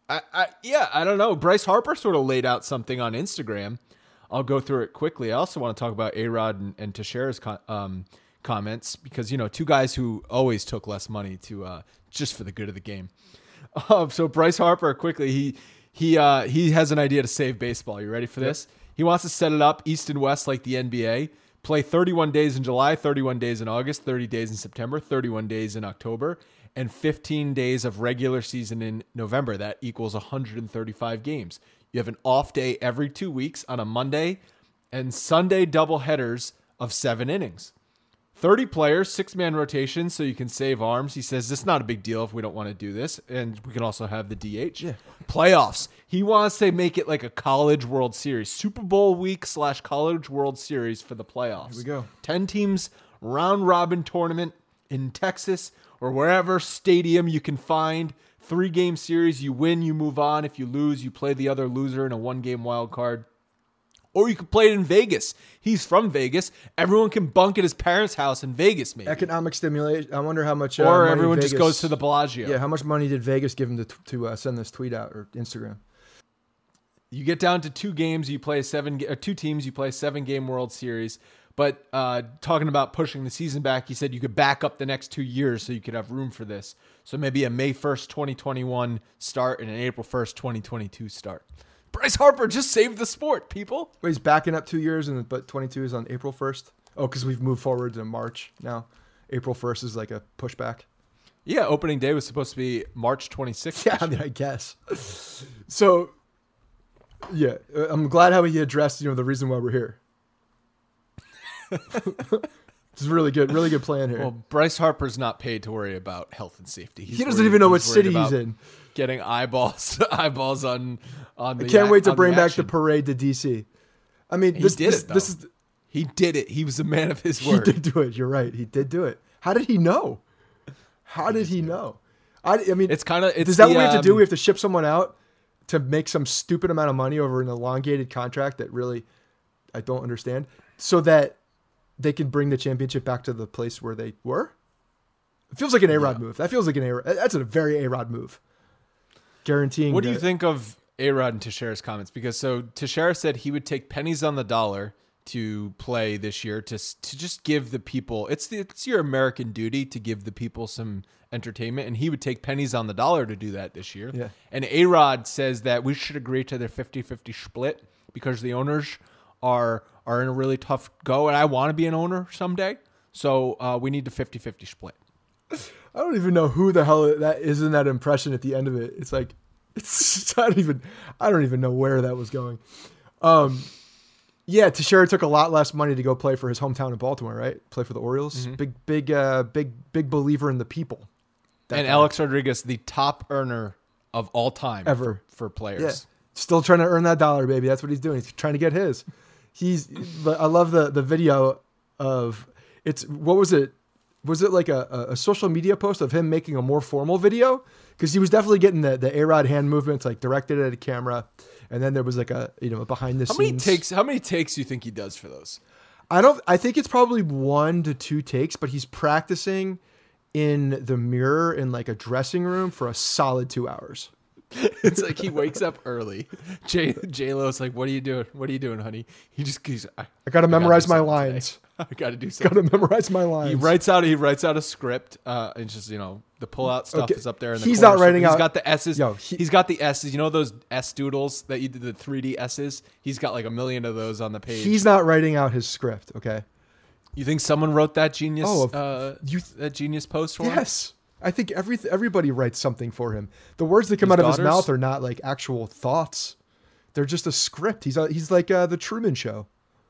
I don't know. Bryce Harper sort of laid out something on Instagram. I'll go through it quickly. I also want to talk about A-Rod and Teixeira's comments because, two guys who always took less money to just for the good of the game. So Bryce Harper, quickly, he has an idea to save baseball. You ready for this? He wants to set it up East and West like the NBA. Play 31 days in July, 31 days in August, 30 days in September, 31 days in October, and 15 days of regular season in November. That equals 135 games. You have an off day every 2 weeks on a Monday and Sunday doubleheaders of 7 innings. 30 players, 6-man rotation, so you can save arms. He says this is not a big deal if we don't want to do this, and we can also have the DH. Yeah. Playoffs. He wants to make it like a college World Series. Super Bowl week / college World Series for the playoffs. Here we go. 10 teams, round-robin tournament in Texas or wherever stadium you can find. 3-game series. You win, you move on. If you lose, you play the other loser in a 1-game wild card. Or you could play it in Vegas. He's from Vegas. Everyone can bunk at his parents' house in Vegas, maybe. Economic stimulation. I wonder how much. Or everyone just goes to the Bellagio. Yeah, how much money did Vegas give him to send this tweet out or Instagram? You get down to 2 games. You play 2 teams. You play a 7-game World Series. But talking about pushing the season back, he said you could back up the next 2 years so you could have room for this. So maybe a May 1st, 2021 start and an April 1st, 2022 start. Bryce Harper just saved the sport, people. Wait, he's backing up 2 years, but 22 is on April 1st? Oh, because we've moved forward to March now. April 1st is like a pushback. Yeah, opening day was supposed to be March 26th. Yeah, I mean, I guess. So, yeah, I'm glad how he addressed, the reason why we're here. This is really good plan here. Well, Bryce Harper's not paid to worry about health and safety. He doesn't even know what city he's in. Getting eyeballs on the. I can't wait to bring back the parade to DC. I mean, he did it. He was a man of his word. He did do it. You're right. He did do it. How did he know? I mean, it's kind of. Is that what we have to do? We have to ship someone out to make some stupid amount of money over an elongated contract that really I don't understand, so that they can bring the championship back to the place where they were. It feels like an A-Rod move. That feels like that's a very A-Rod move. Guaranteeing. What do you think of A-Rod and Teixeira's comments? Because Teixeira said he would take pennies on the dollar to play this year to just give the people. It's your American duty to give the people some entertainment, and he would take pennies on the dollar to do that this year. Yeah. And A-Rod says that we should agree to their 50-50 split because the owners are in a really tough go, and I want to be an owner someday. So we need the 50-50 split. I don't even know who the hell that is in that impression at the end of it. It's like, I don't even know where that was going. Yeah, Teixeira took a lot less money to go play for his hometown in Baltimore, right? Play for the Orioles. Mm-hmm. Big believer in the people. And Alex Rodriguez, the top earner of all time ever for players. Yeah. Still trying to earn that dollar, baby. That's what he's doing. He's trying to get his. I love the video of what was it? Was it like a social media post of him making a more formal video? Because he was definitely getting the A-Rod hand movements like directed at a camera, and then there was like a behind the scenes. How many takes do you think he does for those? I think it's probably 1 to 2 takes, but he's practicing in the mirror in like a dressing room for a solid 2 hours. It's like he wakes up early. J-Lo's like, "What are you doing? What are you doing, honey?" He just goes, "I got to memorize my lines. I got to do something. Got to memorize my lines." He writes out a script. And just the pull-out stuff is up there. In the he's corner. not writing out. He's got the S's. He's got the S's. You know those S doodles that you did, the 3D S's? He's got like 1 million of those on the page. He's not writing out his script. Okay. You think someone wrote that genius? That genius post for him? Yes. I think everybody writes something for him. The words that come out of his mouth are not like actual thoughts. They're just a script. He's like the Truman Show.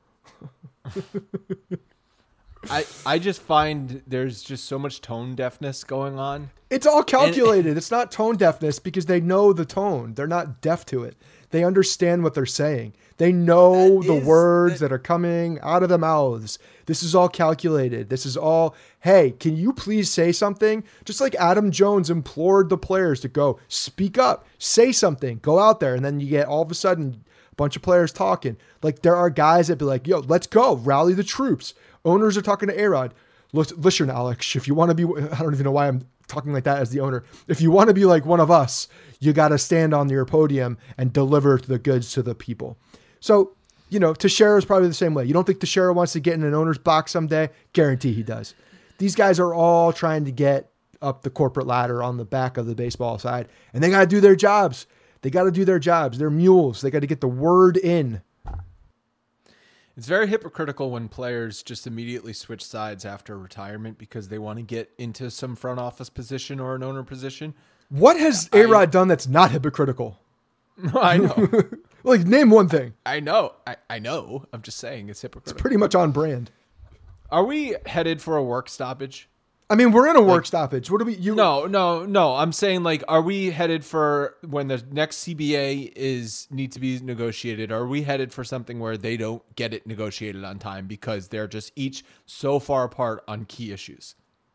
I just find there's just so much tone deafness going on. It's all calculated. It's not tone deafness because they know the tone. They're not deaf to it. They understand what they're saying. They know the words that are coming out of their mouths. This is all calculated. This is all, hey, can you please say something? Just like Adam Jones implored the players to go speak up, say something, go out there. And then you get all of a sudden a bunch of players talking. Like there are guys that be like, yo, let's go, rally the troops. Owners are talking to A-Rod. Listen, Alex, if you want to be, I don't even know why I'm talking like that as the owner. If you want to be like one of us, you got to stand on your podium and deliver the goods to the people. So, Teixeira is probably the same way. You don't think Teixeira wants to get in an owner's box someday? Guarantee he does. These guys are all trying to get up the corporate ladder on the back of the baseball side, and they got to do their jobs. They're mules. They got to get the word in. It's very hypocritical when players just immediately switch sides after retirement because they want to get into some front office position or an owner position. What has A-Rod done that's not hypocritical? I know. Like, name one thing. I know. I know. I'm just saying it's hypocritical. It's pretty much on brand. Are we headed for a work stoppage? I mean, we're in a work stoppage. What do we... No. I'm saying, like, are we headed for when the next CBA need to be negotiated? Are we headed for something where they don't get it negotiated on time because they're just each so far apart on key issues?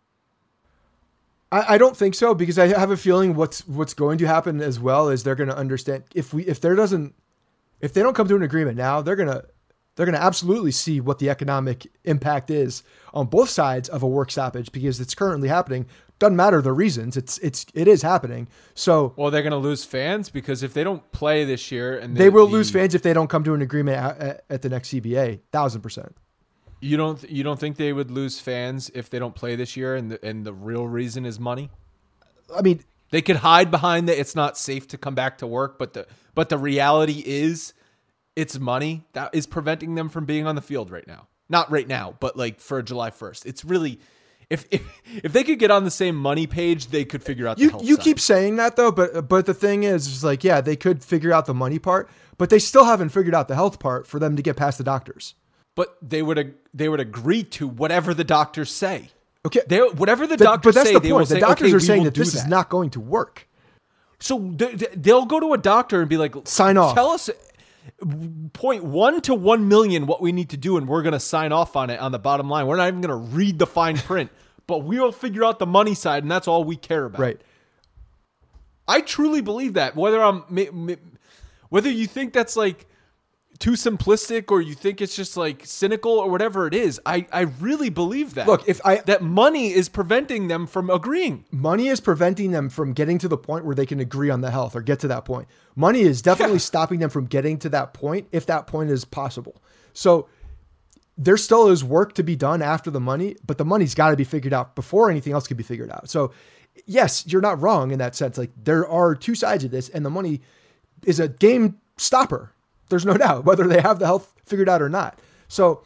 I don't think so, because I have a feeling what's going to happen as well is they're going to understand if they don't come to an agreement now, they're going to absolutely see what the economic impact is on both sides of a work stoppage, because it's currently happening. Doesn't matter the reasons, it is happening. So, well, they're going to lose fans because if they don't play this year, and they will lose fans if they don't come to an agreement at the next CBA. 1,000%. You don't think they would lose fans if they don't play this year, and the real reason is money? I mean, they could hide behind that it's not safe to come back to work, but the reality is it's money that is preventing them from being on the field right now. Not right now, but like for July 1st. It's really, if they could get on the same money page, they could figure out the health You side. keep saying that though, but the thing is like, yeah, they could figure out the money part, but they still haven't figured out the health part for them to get past the doctors. But they would agree to whatever the doctors say. Okay, whatever the doctors say, the point. The doctors are saying that this is not going to work. So they'll go to a doctor and be like, sign off. Tell us 0.1 to 1 million what we need to do, and we're going to sign off on it on the bottom line. We're not even going to read the fine print, but we'll figure out the money side, and that's all we care about. Right. I truly believe that. Whether you think that's like too simplistic or you think it's just like cynical or whatever it is, I really believe that. Look, that money is preventing them from agreeing. Money is preventing them from getting to the point where they can agree on the health or get to that point. Money is definitely stopping them from getting to that point, if that point is possible. So there still is work to be done after the money, but the money's got to be figured out before anything else can be figured out. So yes, you're not wrong in that sense. Like there are two sides of this, and the money is a game stopper. There's no doubt whether they have the health figured out or not. So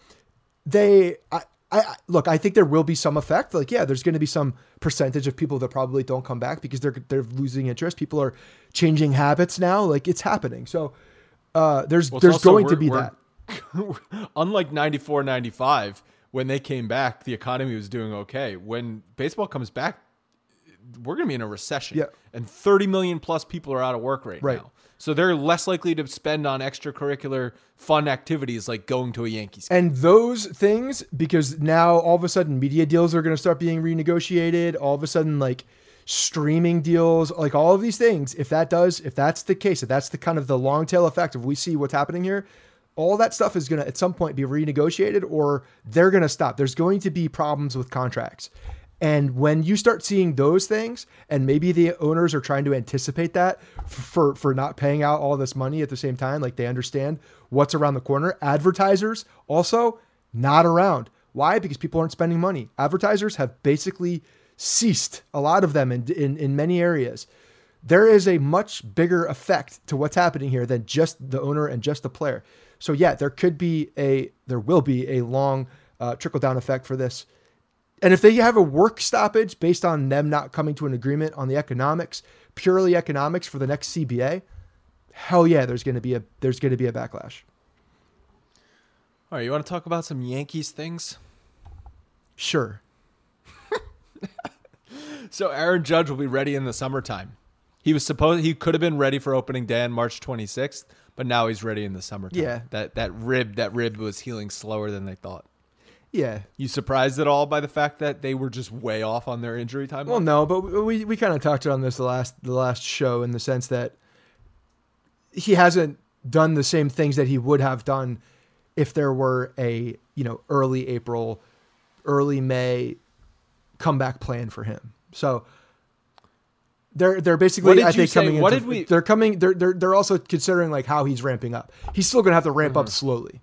I think there will be some effect. Like, yeah, there's going to be some percentage of people that probably don't come back because they're losing interest. People are changing habits now. Like it's happening. So there's going to be that. Unlike 94, 95, when they came back, the economy was doing okay. When baseball comes back, we're going to be in a recession. Yeah. And 30 million plus people are out of work right now. So they're less likely to spend on extracurricular fun activities like going to a Yankees game. And those things, because now all of a sudden media deals are going to start being renegotiated. All of a sudden, like streaming deals, like all of these things, if that's the case, if that's the kind of the long tail effect of we see what's happening here, all that stuff is going to at some point be renegotiated or they're going to stop. There's going to be problems with contracts. And when you start seeing those things, and maybe the owners are trying to anticipate that for not paying out all this money at the same time, like they understand what's around the corner. Advertisers also not around. Why? Because people aren't spending money. Advertisers have basically ceased, a lot of them in many areas. There is a much bigger effect to what's happening here than just the owner and just the player. So yeah, there will be a long trickle down effect for this. And if they have a work stoppage based on them not coming to an agreement on the economics, purely economics for the next CBA, hell yeah, there's going to be a backlash. All right, you want to talk about some Yankees things? Sure. So Aaron Judge will be ready in the summertime. He could have been ready for opening day on March 26th, but now he's ready in the summertime. Yeah. That rib was healing slower than they thought. Yeah. You surprised at all by the fact that they were just way off on their injury timeline? Well, no, but we kind of talked on this the last show in the sense that he hasn't done the same things that he would have done if there were a, early April, early May comeback plan for him. So they're basically, I think, coming into, they're also considering like how he's ramping up. He's still going to have to ramp up slowly.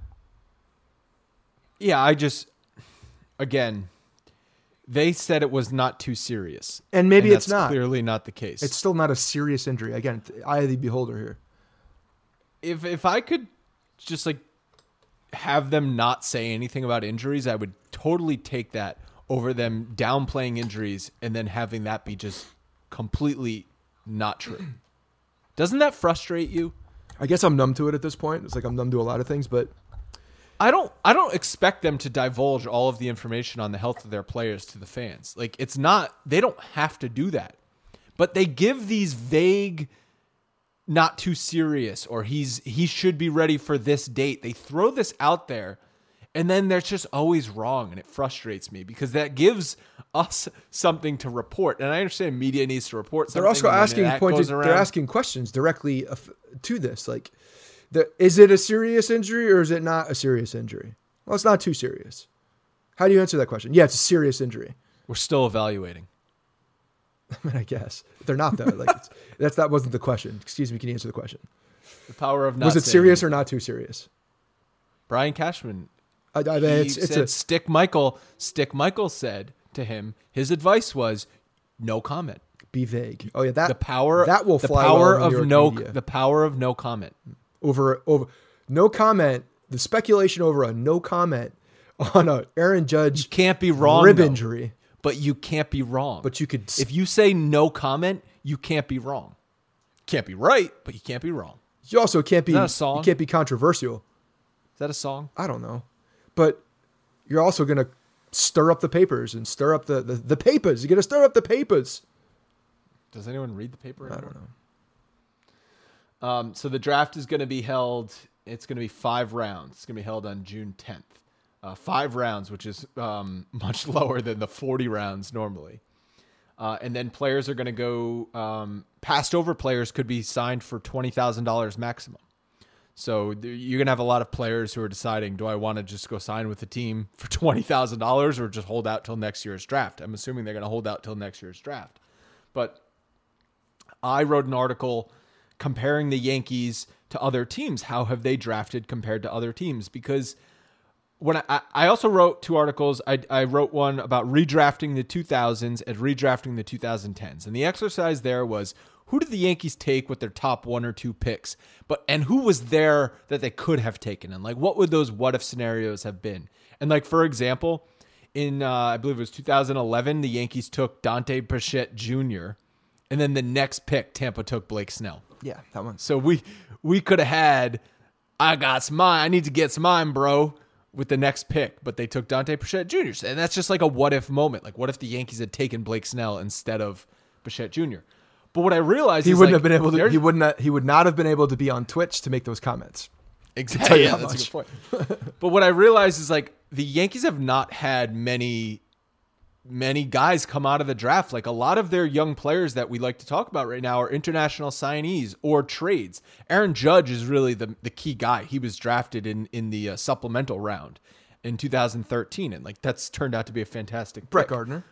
Yeah, again, they said it was not too serious. And maybe it's not. Clearly not the case. It's still not a serious injury. Again, eye of the beholder here. If I could just like have them not say anything about injuries, I would totally take that over them downplaying injuries and then having that be just completely not true. Doesn't that frustrate you? I guess I'm numb to it at this point. It's like I'm numb to a lot of things, but I don't expect them to divulge all of the information on the health of their players to the fans. Like they don't have to do that. But they give these vague, not too serious, or he should be ready for this date. They throw this out there, and then they're just always wrong, and it frustrates me because that gives us something to report. And I understand media needs to report something. They're also asking questions directly to this, like, is it a serious injury or is it not a serious injury? Well, it's not too serious. How do you answer that question? Yeah, it's a serious injury. We're still evaluating. I mean, I guess they're not though. Like that wasn't the question. Excuse me, can you answer the question? The power of not. Was it serious or not too serious? Brian Cashman. It's Stick Michael. Stick Michael said to him, his advice was, no comment. Be vague. Oh yeah, the power of no comment. Over no comment. The speculation over a no comment on a Aaron Judge can't be wrong. Rib injury. But you can't be wrong. But you could, if you say no comment, you can't be wrong. Can't be right, but you can't be wrong. You also can't be. Is that a song? You can't be controversial. Is that a song? I don't know, but you're also going to stir up the papers and stir up the papers. You're going to stir up the papers. Does anyone read the paper anymore? I don't know. So the draft is going to be held. It's going to be 5 rounds. It's going to be held on June 10th. 5 rounds, which is much lower than the 40 rounds normally. And then players are going to go, passed over players could be signed for $20,000 maximum. So you're going to have a lot of players who are deciding, do I want to just go sign with the team for $20,000 or just hold out till next year's draft? I'm assuming they're going to hold out till next year's draft. But I wrote an article comparing the Yankees to other teams. How have they drafted compared to other teams? Because when I also wrote 2 articles. I wrote one about redrafting the 2000s and redrafting the 2010s. And the exercise there was, who did the Yankees take with their top 1 or 2 picks? And who was there that they could have taken? And like, what would those what if scenarios have been? And like, for example, in I believe it was 2011, the Yankees took Dante Bichette Jr. And then the next pick, Tampa took Blake Snell. Yeah, that one. So we could have had, I got mine. I need to get mine, bro, with the next pick. But they took Dante Bichette Jr. And that's just like a what if moment. Like, what if the Yankees had taken Blake Snell instead of Bichette Jr.? But what I realized he is wouldn't have been able to. He would not have been able to be on Twitch to make those comments. Exactly. Yeah, that's a good point. But what I realized is like the Yankees have not had many guys come out of the draft. Like a lot of their young players that we like to talk about right now are international signees or trades. Aaron Judge is really the key guy. He was drafted in the supplemental round in 2013, and like that's turned out to be a fantastic Brett pick.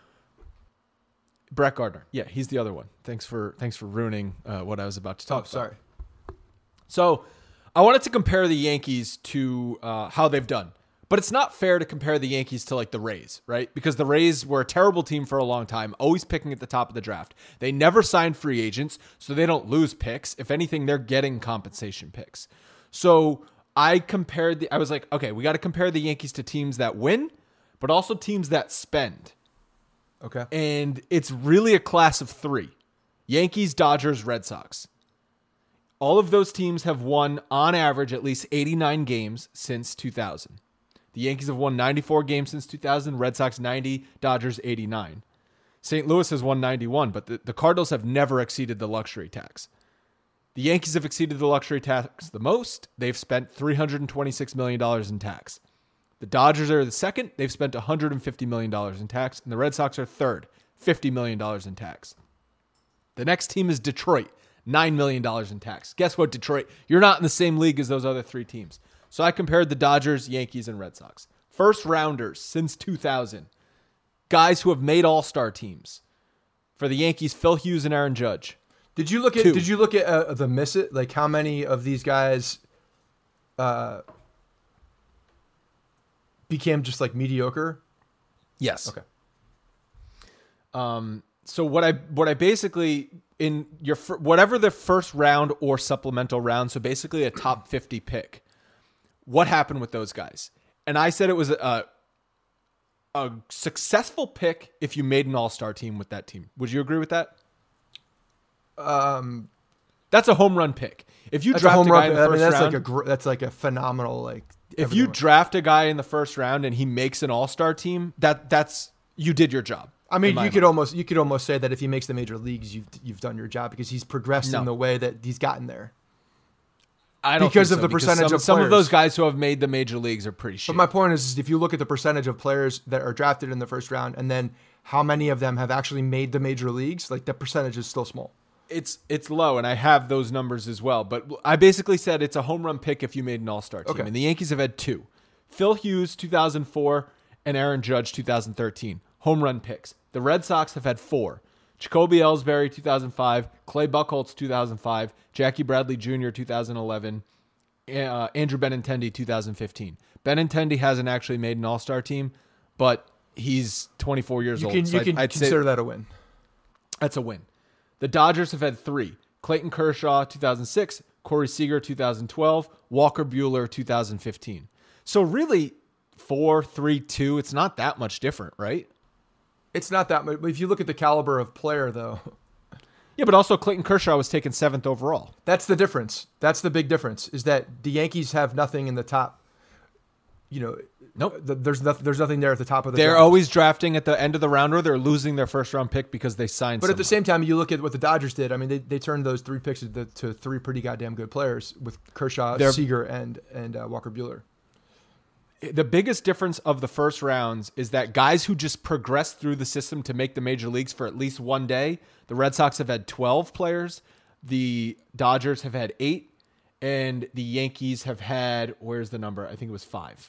Brett Gardner. Yeah, he's the other one. Thanks for ruining what I was about to talk about. Sorry. So I wanted to compare the Yankees to how they've done. But it's not fair to compare the Yankees to like the Rays, right? Because the Rays were a terrible team for a long time, always picking at the top of the draft. They never signed free agents, so they don't lose picks. If anything, they're getting compensation picks. So I was like, okay, we got to compare the Yankees to teams that win, but also teams that spend. Okay. And it's really a class of 3. Yankees, Dodgers, Red Sox. All of those teams have won, on average, at least 89 games since 2000. The Yankees have won 94 games since 2000, Red Sox 90, Dodgers 89. St. Louis has 191, but the Cardinals have never exceeded the luxury tax. The Yankees have exceeded the luxury tax the most. They've spent $326 million in tax. The Dodgers are the second. They've spent $150 million in tax. And the Red Sox are third, $50 million in tax. The next team is Detroit, $9 million in tax. Guess what, Detroit? You're not in the same league as those other three teams. So I compared the Dodgers, Yankees, and Red Sox. First rounders since 2000. Guys who have made all-star teams. For the Yankees, Phil Hughes and Aaron Judge. Did you look at the miss it? Like how many of these guys became just like mediocre? Yes. Okay. So what I basically in your whatever the first round or supplemental round, so basically a top 50 pick. What happened with those guys? And I said it was a successful pick if you made an all-star team with that team. Would you agree with that? That's a home run pick. If you draft a guy in the first round, that's like a phenomenal If you draft a guy in the first round and he makes an all-star team, that's you did your job. I mean, you could almost say that if he makes the major leagues, you've done your job because he's progressed in the way that he's gotten there. I don't because think of so, the percentage of players. Some of those guys who have made the major leagues are pretty shit. But my point is if you look at the percentage of players that are drafted in the first round and then how many of them have actually made the major leagues, like the percentage is still small. It's low, and I have those numbers as well. But I basically said it's a home run pick if you made an all-star team. Okay. And the Yankees have had two. Phil Hughes, 2004, and Aaron Judge, 2013. Home run picks. The Red Sox have had four. Jacoby Ellsbury, 2005. Clay Buchholz, 2005. Jackie Bradley Jr., 2011. Andrew Benintendi, 2015. Benintendi hasn't actually made an all-star team, but he's 24 years old. You can consider that a win. That's a win. The Dodgers have had three. Clayton Kershaw, 2006. Corey Seager, 2012. Walker Buehler, 2015. So really, 4-3-2, it's not that much different, right? It's not that much. If you look at the caliber of player, though. Yeah, but also Clayton Kershaw was taken 7th overall. That's the difference. That's the big difference, is that the Yankees have nothing in the top. Nope. There's nothing there at the top of the They're draft. always drafting at the end of the round, or they're losing their first-round pick because they signed But at the same time, you look at what the Dodgers did. I mean, they turned those three picks to three pretty goddamn good players with Kershaw, Seager, and Walker Buehler. The biggest difference of the first rounds is that guys who just progress through the system to make the major leagues for at least one day, the Red Sox have had 12 players, the Dodgers have had 8, and the Yankees have had, where's the number? I think it was 5.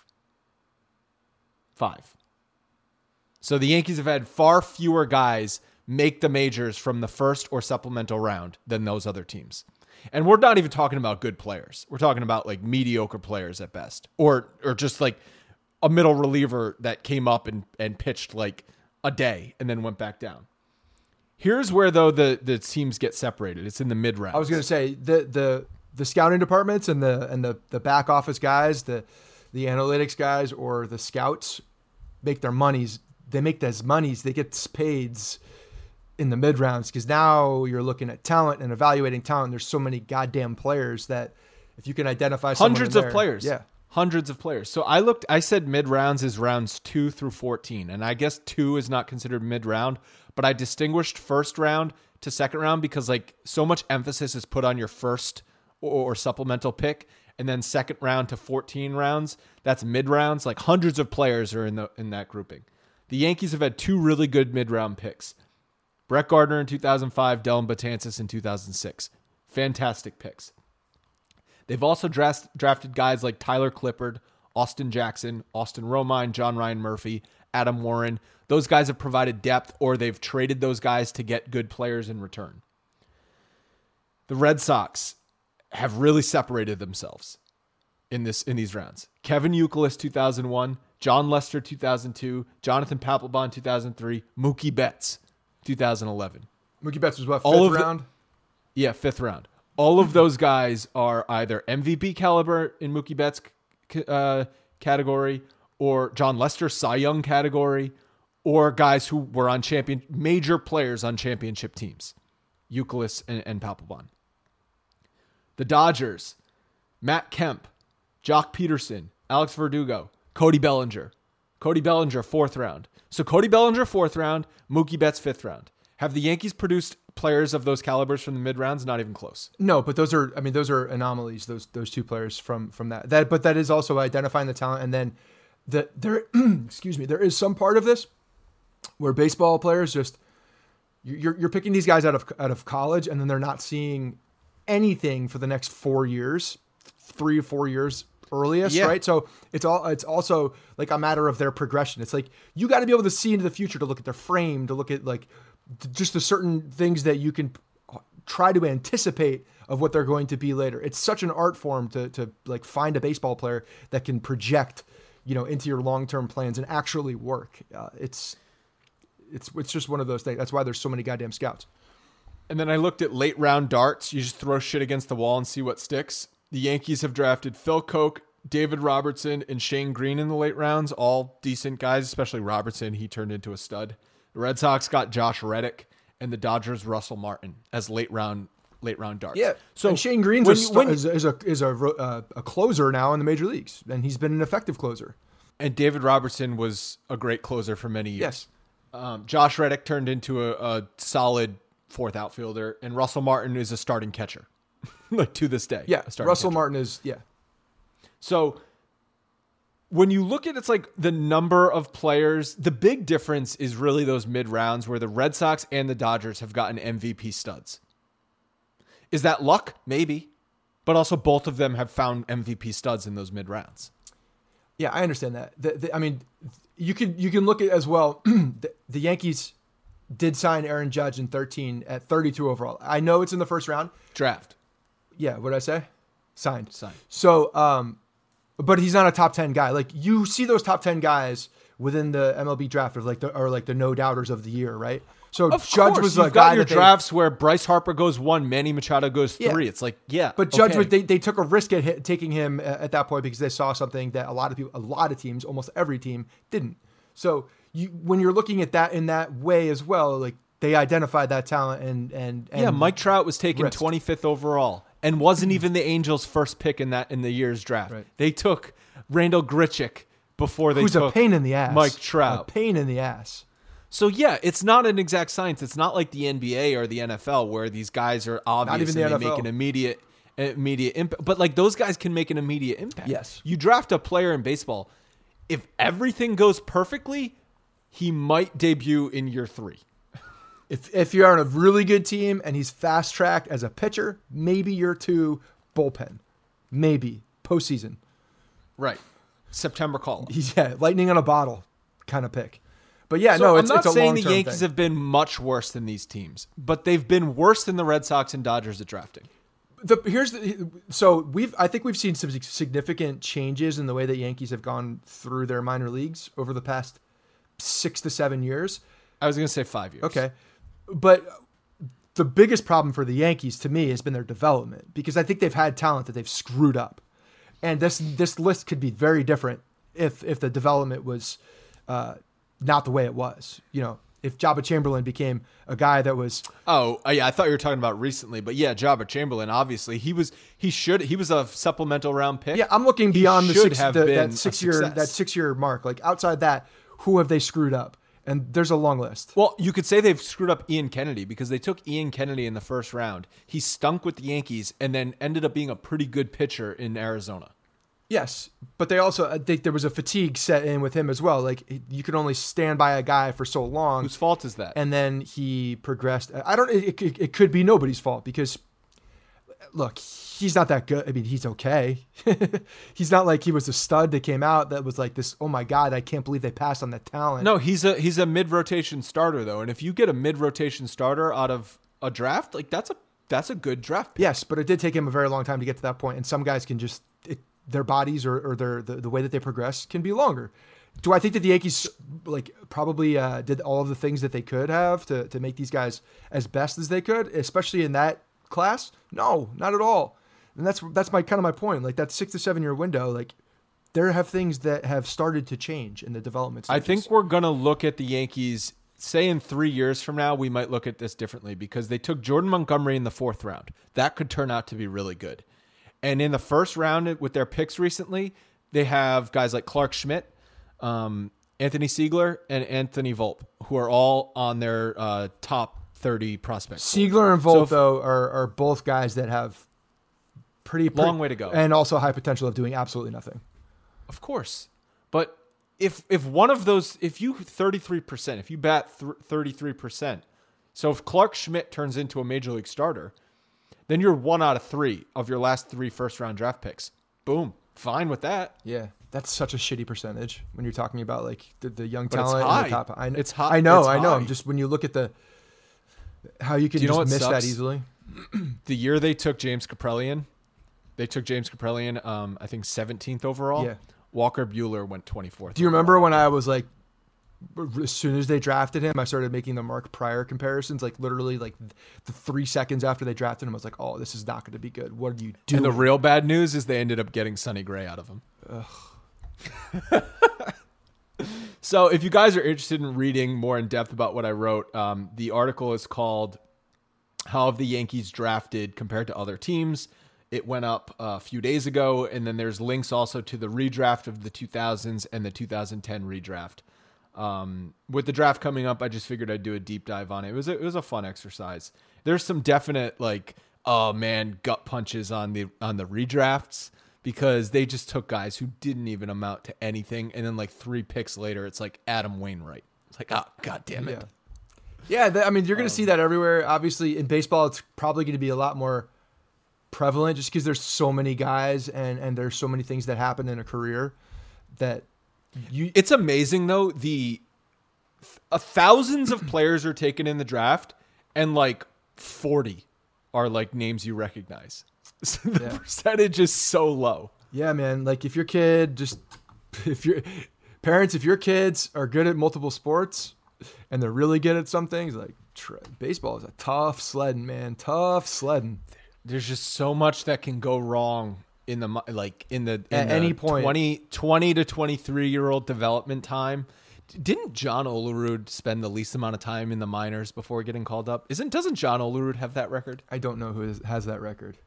5. So the Yankees have had far fewer guys make the majors from the first or supplemental round than those other teams. And we're not even talking about good players. We're talking about like mediocre players at best, or just like a middle reliever that came up and pitched like a day and then went back down. Here's where though the teams get separated. It's in the mid rounds. I was going to say the scouting departments and the back office guys, the analytics guys or the scouts make their monies. They make those monies. They get spades in the mid rounds because now you're looking at talent and evaluating talent. There's so many goddamn players that if you can identify hundreds of players, yeah, hundreds of players. So I said mid rounds is rounds 2 through 14, and I guess 2 is not considered mid round, but I distinguished first round to second round because like so much emphasis is put on your first or supplemental pick, and then second round to 14 rounds, that's mid rounds. Like hundreds of players are in that grouping. The Yankees have had 2 really good mid round picks. Brett Gardner in 2005, Dellin Betances in 2006. Fantastic picks. They've also drafted guys like Tyler Clippard, Austin Jackson, Austin Romine, John Ryan Murphy, Adam Warren. Those guys have provided depth, or they've traded those guys to get good players in return. The Red Sox have really separated themselves in these rounds. Kevin Youkilis, 2001, John Lester, 2002, Jonathan Papelbon, 2003, Mookie Betts, 2011. Mookie Betts was what, fifth round? Yeah, 5th round. All of those guys are either MVP caliber in Mookie Betts category, or John Lester Cy Young category, or guys who were on major players on championship teams. Youkilis and Papelbon. The Dodgers, Matt Kemp, Jock Peterson, Alex Verdugo, Cody Bellinger. Cody Bellinger, 4th round. So Cody Bellinger, 4th round, Mookie Betts, 5th round. Have the Yankees produced players of those calibers from the mid rounds? Not even close. No, but those are anomalies. Those two players from that. But that is also identifying the talent, and then there excuse me, there is some part of this where baseball players just you're picking these guys out of college, and then they're not seeing anything for the next 4 years, 3 or 4 years earliest, right? So it's also like a matter of their progression. It's like you got to be able to see into the future, to look at their frame, to look at like just the certain things that you can try to anticipate of what they're going to be later. It's such an art form to like find a baseball player that can project, into your long-term plans and actually work. It's just one of those things. That's why there's so many goddamn scouts. And then I looked at late round darts. You just throw shit against the wall and see what sticks. The Yankees have drafted Phil Koch, David Robertson, and Shane Green in the late rounds. All decent guys, especially Robertson. He turned into a stud. The Red Sox got Josh Reddick, and the Dodgers Russell Martin as late round darts. Yeah. So and Shane Green's is a closer now in the major leagues, and he's been an effective closer. And David Robertson was a great closer for many years. Yes. Josh Reddick turned into a solid 4th outfielder, and Russell Martin is a starting catcher, like to this day. Yeah. Russell Martin is So when you look at it's like the number of players, the big difference is really those mid rounds where the Red Sox and the Dodgers have gotten MVP studs. Is that luck? Maybe. But also both of them have found MVP studs in those mid rounds. Yeah, I understand that. I mean, you can look at as well. The Yankees did sign Aaron Judge in 13 at 32 overall. I know it's in the first round. Draft. Yeah, what did I say? Signed. So, but he's not a top 10 guy. Like you see those top 10 guys within the MLB draft of the no doubters of the year, right? So of Judge course, was you've a got guy your that drafts where Bryce Harper goes 1, Manny Machado goes 3. Yeah. It's like, but Judge was, they took a risk at taking him at that point because they saw something that a lot of teams, almost every team didn't. So when you're looking at that in that way as well, like they identified that talent and Mike Trout was taken risked. 25th overall and wasn't even the Angels' first pick in the year's draft. Right. They took Randall Grichuk before they who's took a pain in the ass. Mike Trout. A pain in the ass. So yeah, it's not an exact science. It's not like the NBA or the NFL where these guys are obvious and they make an immediate impact. But like those guys can make an immediate impact. Yes. You draft a player in baseball, if everything goes perfectly, he might debut in year 3. If you're on a really good team and he's fast tracked as a pitcher, maybe year 2 bullpen, maybe postseason. Right. September call. Yeah, lightning on a bottle kind of pick. But yeah, so it's a long-term I'm not saying the Yankees have been much worse than these teams, but they've been worse than the Red Sox and Dodgers at drafting. I think we've seen some significant changes in the way that Yankees have gone through their minor leagues over the past 6 to 7 years. I was going to say 5 years. Okay. But the biggest problem for the Yankees to me has been their development, because I think they've had talent that they've screwed up. And this list could be very different if the development was not the way it was. If Jabba Chamberlain became a guy that was... Oh, yeah, I thought you were talking about recently. But yeah, Jabba Chamberlain, obviously, he was a supplemental round pick. Yeah, I'm looking beyond that 6 6-year mark. Like outside that, who have they screwed up? And there's a long list. Well, you could say they've screwed up Ian Kennedy because they took Ian Kennedy in the first round. He stunk with the Yankees and then ended up being a pretty good pitcher in Arizona. Yes, but I think there was a fatigue set in with him as well. Like you can only stand by a guy for so long. Whose fault is that? And then he progressed. It could be nobody's fault because, look, he's not that good. I mean, he's okay. He's not like he was a stud that came out that was like this, oh my God, I can't believe they passed on that talent. No, he's a mid-rotation starter though. And if you get a mid-rotation starter out of a draft, like that's a good draft pick. Yes, but it did take him a very long time to get to that point. And some guys can just, their bodies or the way that they progress can be longer. Do I think that the Yankees probably did all of the things that they could have to make these guys as best as they could, especially in that class? No, not at all. And that's my kind of my point. Like that 6 to 7 year window, like there have things that have started to change in the development stages. I think we're gonna look at the Yankees. Say in 3 years from now, we might look at this differently because they took Jordan Montgomery in the 4th round. That could turn out to be really good. And in the first round with their picks recently, they have guys like Clark Schmidt, Anthony Siegler, and Anthony Volpe, who are all on their top 30 prospects. Siegler and Volpe, though, are both guys that have pretty long way to go, and also high potential of doing absolutely nothing. Of course, but if one of those, if you 33%, if you bat 33%, so if Clark Schmidt turns into a major league starter, then you're 1 out of 3 of your last 3 first-round draft picks. Boom, fine with that. Yeah. That's such a shitty percentage when you're talking about like the young But talent. it's high. And the top. It's high. I know. It's I know. high. Just when you look at how you can Do you know just what miss that sucks? easily. The year they took James Kaprielian, I think 17th overall. Yeah. Walker Buehler went 24th. Do you remember when I was like, as soon as they drafted him, I started making the Mark Pryor comparisons, like literally like the 3 seconds after they drafted him, I was like, oh, this is not going to be good. What are you doing? And the real bad news is they ended up getting Sonny Gray out of him. So if you guys are interested in reading more in depth about what I wrote, the article is called How Have the Yankees Drafted Compared to Other Teams? It went up a few days ago, and then there's links also to the redraft of the 2000s and the 2010 redraft. With the draft coming up, I just figured I'd do a deep dive on it. It was a fun exercise. There's some definite like, oh man, gut punches on the redrafts, because they just took guys who didn't even amount to anything, and then like 3 picks later, it's like Adam Wainwright. It's like, oh god damn it. Yeah. I mean, you're going to see that everywhere. Obviously, in baseball, it's probably going to be a lot more prevalent, just because there's so many guys and there's so many things that happen in a career that It's amazing though, thousands of players are taken in the draft, and like 40 are like names you recognize. So the percentage is so low. Yeah, man. Like if your kids are good at multiple sports and they're really good at some things, like baseball is a tough sledding, man. Tough sledding. There's just so much that can go wrong at any point. 20 to 23-year-old development time. Didn't John Olerud spend the least amount of time in the minors before getting called up? Doesn't John Olerud have that record? I don't know who has that record.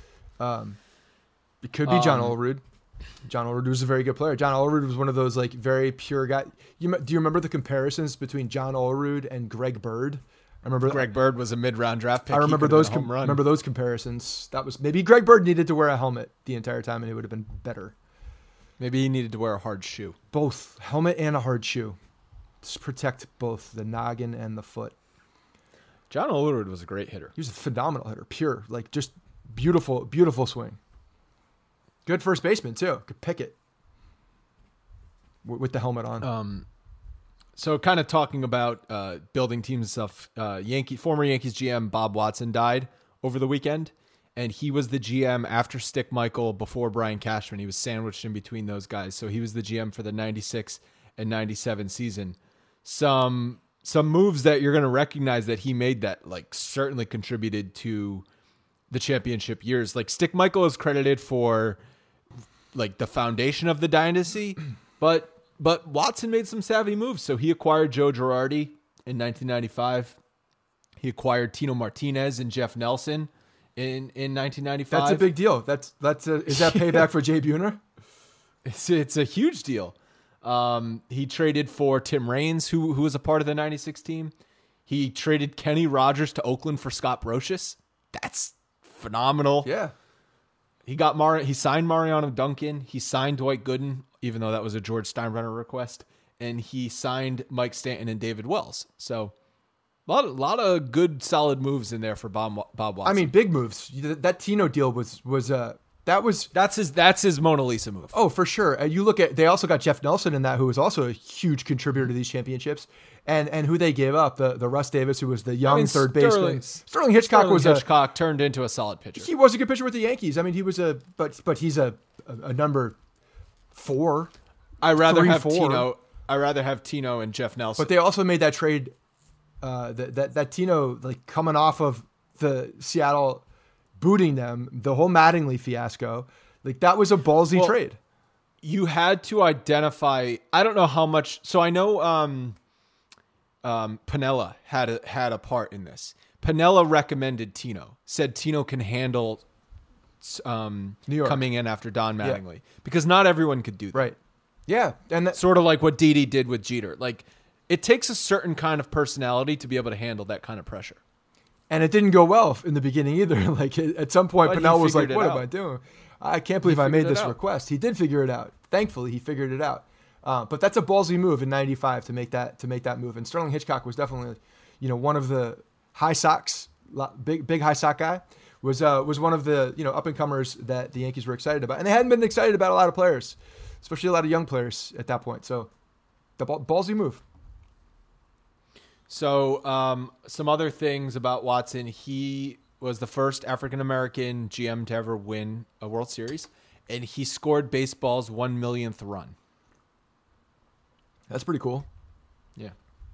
It could be John Olerud. John Olerud was a very good player. John Olerud was one of those like very pure guys. Do you remember the comparisons between John Olerud and Greg Bird? I remember Greg Bird was a mid-round draft pick. I remember those. Remember those comparisons. That was maybe Greg Bird needed to wear a helmet the entire time, and it would have been better. Maybe he needed to wear a hard shoe. Both helmet and a hard shoe, to protect both the noggin and the foot. John Olerud was a great hitter. He was a phenomenal hitter, pure, like just beautiful, beautiful swing. Good first baseman too. Could pick it with the helmet on. So kind of talking about building teams and stuff, former Yankees GM Bob Watson died over the weekend, and he was the GM after Stick Michael, before Brian Cashman. He was sandwiched in between those guys. So he was the GM for the 96 and 97 season. Some moves that you're going to recognize that he made that like certainly contributed to the championship years. Like Stick Michael is credited for like the foundation of the dynasty, but Watson made some savvy moves. So he acquired Joe Girardi in 1995. He acquired Tino Martinez and Jeff Nelson in 1995. That's a big deal. Is that payback for Jay Buhner? It's a huge deal. He traded for Tim Raines, who was a part of the 96 team. He traded Kenny Rogers to Oakland for Scott Brocious. That's phenomenal. Yeah. He signed Mariano Duncan. He signed Dwight Gooden, even though that was a George Steinbrenner request. And he signed Mike Stanton and David Wells. So a lot of good, solid moves in there for Bob Watson. I mean, big moves. That Tino deal that's his Mona Lisa move. Oh, for sure. They also got Jeff Nelson in that, who was also a huge contributor to these championships, and who they gave up, the Russ Davis, who was the young third baseman. Sterling Hitchcock turned into a solid pitcher. He was a good pitcher with the Yankees. I mean, he was but he's a number 4. I'd rather have Tino and Jeff Nelson. But they also made that trade, that Tino, like coming off of the Seattle booting them, the whole Mattingly fiasco, like that was a ballsy trade. You had to identify. I don't know how much. So I know Piniella had a part in this. Piniella recommended Tino. Said Tino can handle New York coming in after Don Mattingly, because not everyone could do that. Right. Yeah, and Sort of like what Didi did with Jeter. Like, it takes a certain kind of personality to be able to handle that kind of pressure. And it didn't go well in the beginning either. Like at some point, But he Pannell was like, figured it "What am out. I doing? I can't believe I made figured it this out. request." He did figure it out. Thankfully, he figured it out. But that's a ballsy move in '95 to make that move. And Sterling Hitchcock was definitely, one of the high Sox, big high Sox guy. Was one of the up and comers that the Yankees were excited about, and they hadn't been excited about a lot of players, especially a lot of young players at that point. So, the ballsy move. So, some other things about Watson. He was the first African-American GM to ever win a World Series, and he scored baseball's 1 millionth run. That's pretty cool. Yeah.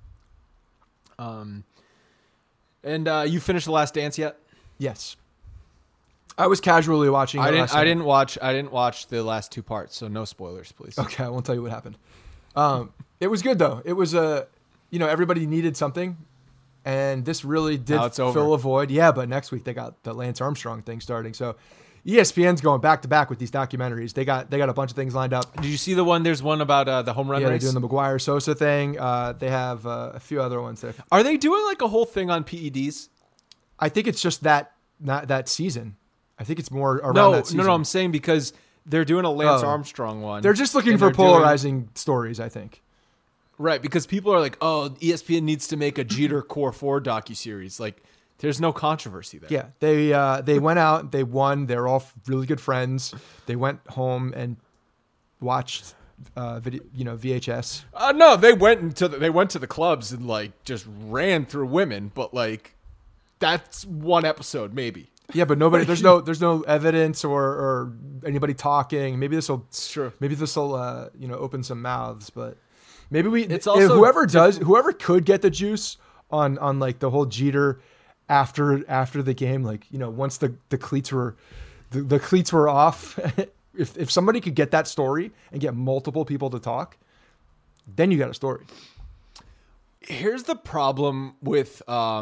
And you finished The Last Dance yet? Yes. I was casually watching. I didn't watch the last two parts, so no spoilers, please. Okay, I won't tell you what happened. It was good though. It was everybody needed something, and this really did Now it's over. fill a void. Yeah, but next week they got the Lance Armstrong thing starting. So ESPN's going back to back with these documentaries. They got a bunch of things lined up. Did you see the one? There's one about the home run Yeah, they're race. doing the McGuire Sosa thing. They have a few other ones there. Are they doing like a whole thing on PEDs? I think it's just not that season. I think it's more around that season. No. I'm saying because they're doing a Lance Oh. Armstrong one. They're just looking and for they're doing- polarizing stories, I think. Right, because people are like, "Oh, ESPN needs to make a Jeter Core 4 docuseries." Like, there's no controversy there. Yeah, they went out, they won. They're all really good friends. They went home and watched VHS. No, they went to the clubs and like just ran through women, but like that's one episode maybe. Yeah, but nobody. There's no evidence or anybody talking. Maybe this will. It's true. Maybe this will open some mouths. But maybe It's also whoever could get the juice on like the whole Jeter after the game, like once the cleats were the cleats were off. If somebody could get that story and get multiple people to talk, then you got a story. Here's the problem with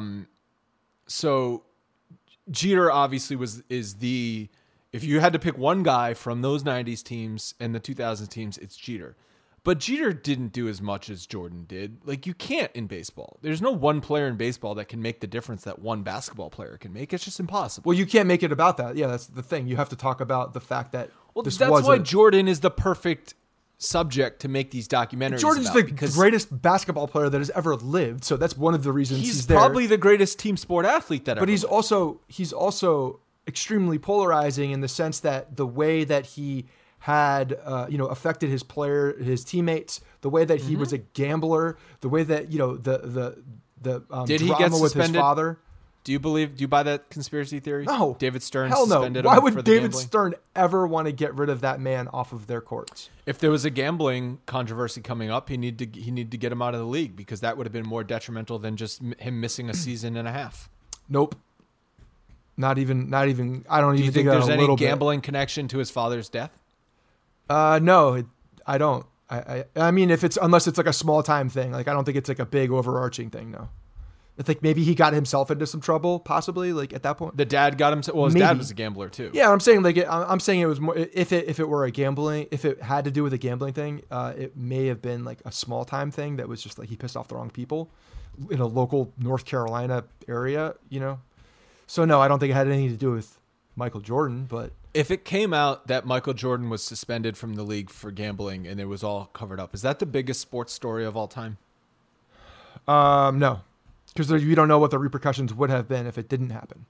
so Jeter obviously if you had to pick one guy from those 90s teams and the 2000s teams, it's Jeter. But Jeter didn't do as much as Jordan did. Like, you can't in baseball. There's no one player in baseball that can make the difference that one basketball player can make. It's just impossible. Well, you can't make it about that. Yeah, that's the thing. You have to talk about the fact that That's why Jordan is the perfect subject to make these documentaries. Jordan's about, the because greatest basketball player that has ever lived. So that's one of the reasons he's there. probably the greatest team sport athlete that ever. But he's also extremely polarizing in the sense that the way that he had affected his teammates, the way that he was a gambler, the way that the Did he drama get with his suspended? father. Do you buy that conspiracy theory? No, David Stern Hell no. suspended Why him would for the David gambling? Stern ever want to get rid of that man off of their courts? If there was a gambling controversy coming up, he need to get him out of the league because that would have been more detrimental than just him missing a season and a half. Nope. Not even. I don't Do even you think that there's a any little bit. gambling connection to his father's death? No, I don't. I mean, unless it's like a small time thing. Like, I don't think it's like a big overarching thing. No, I think maybe he got himself into some trouble, possibly. Like at that point, The dad got him. Well, his Maybe. dad was a gambler too. yeah. I'm saying I'm saying it was more if it were a gambling, if it had to do with a gambling thing, it may have been like a small time thing that was just like he pissed off the wrong people in a local North Carolina area. So no, I don't think it had anything to do with Michael Jordan, but. If it came out that Michael Jordan was suspended from the league for gambling and it was all covered up, is that the biggest sports story of all time? No, because you don't know what the repercussions would have been if it didn't happen.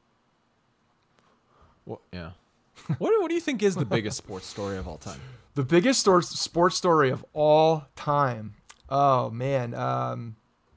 Well, yeah. What do you think is the biggest sports story of all time? The biggest sports story of all time. Oh man,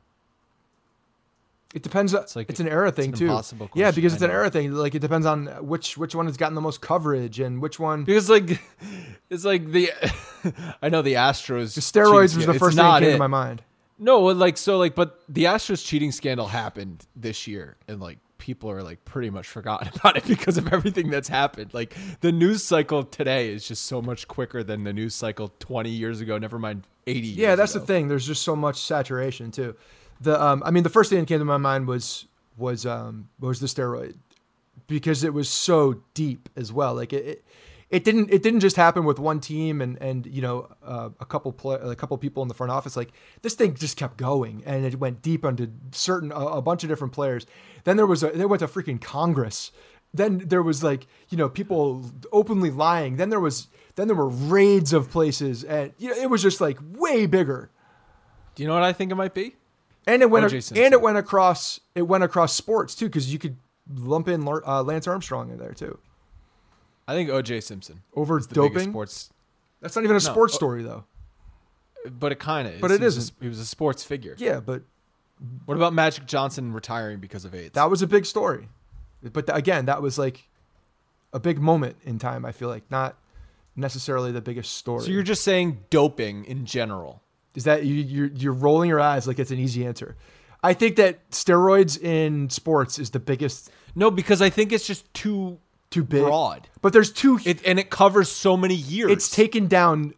it depends. It's an era thing too. Impossible question. Yeah, because it's I an know. era thing. Like it depends on which one has gotten the most coverage and which one. Because it's like the I know the Astros. The steroids was cheating the scandal. first It's thing that not came it. to my mind. No, but the Astros cheating scandal happened this year, and like people are like pretty much forgotten about it because of everything that's happened. Like the news cycle today is just so much quicker than the news cycle 20 years ago. Never mind 80 years Yeah, that's ago. the thing. There's just so much saturation too. The first thing that came to my mind was the steroid, because it was so deep as well. Like it it didn't just happen with one team and a couple people in the front office. Like, this thing just kept going, and it went deep into a bunch of different players. Then they went to freaking Congress. Then there was people openly lying. Then there were raids of places, and it was just like way bigger. Do you know what I think it might be? And it went across sports too, because you could lump in Lance Armstrong in there too. I think O.J. Simpson over doping. Sports. That's not even a sports story though. But it kind of is. But it isn't. He was a sports figure. Yeah, but what about Magic Johnson retiring because of AIDS? That was a big story. But again, that was like a big moment in time, I feel like, not necessarily the biggest story. So you're just saying doping in general. Is that you're rolling your eyes like it's an easy answer? I think that steroids in sports is the biggest. No, because I think it's just too big, broad. But there's and it covers so many years. It's taken down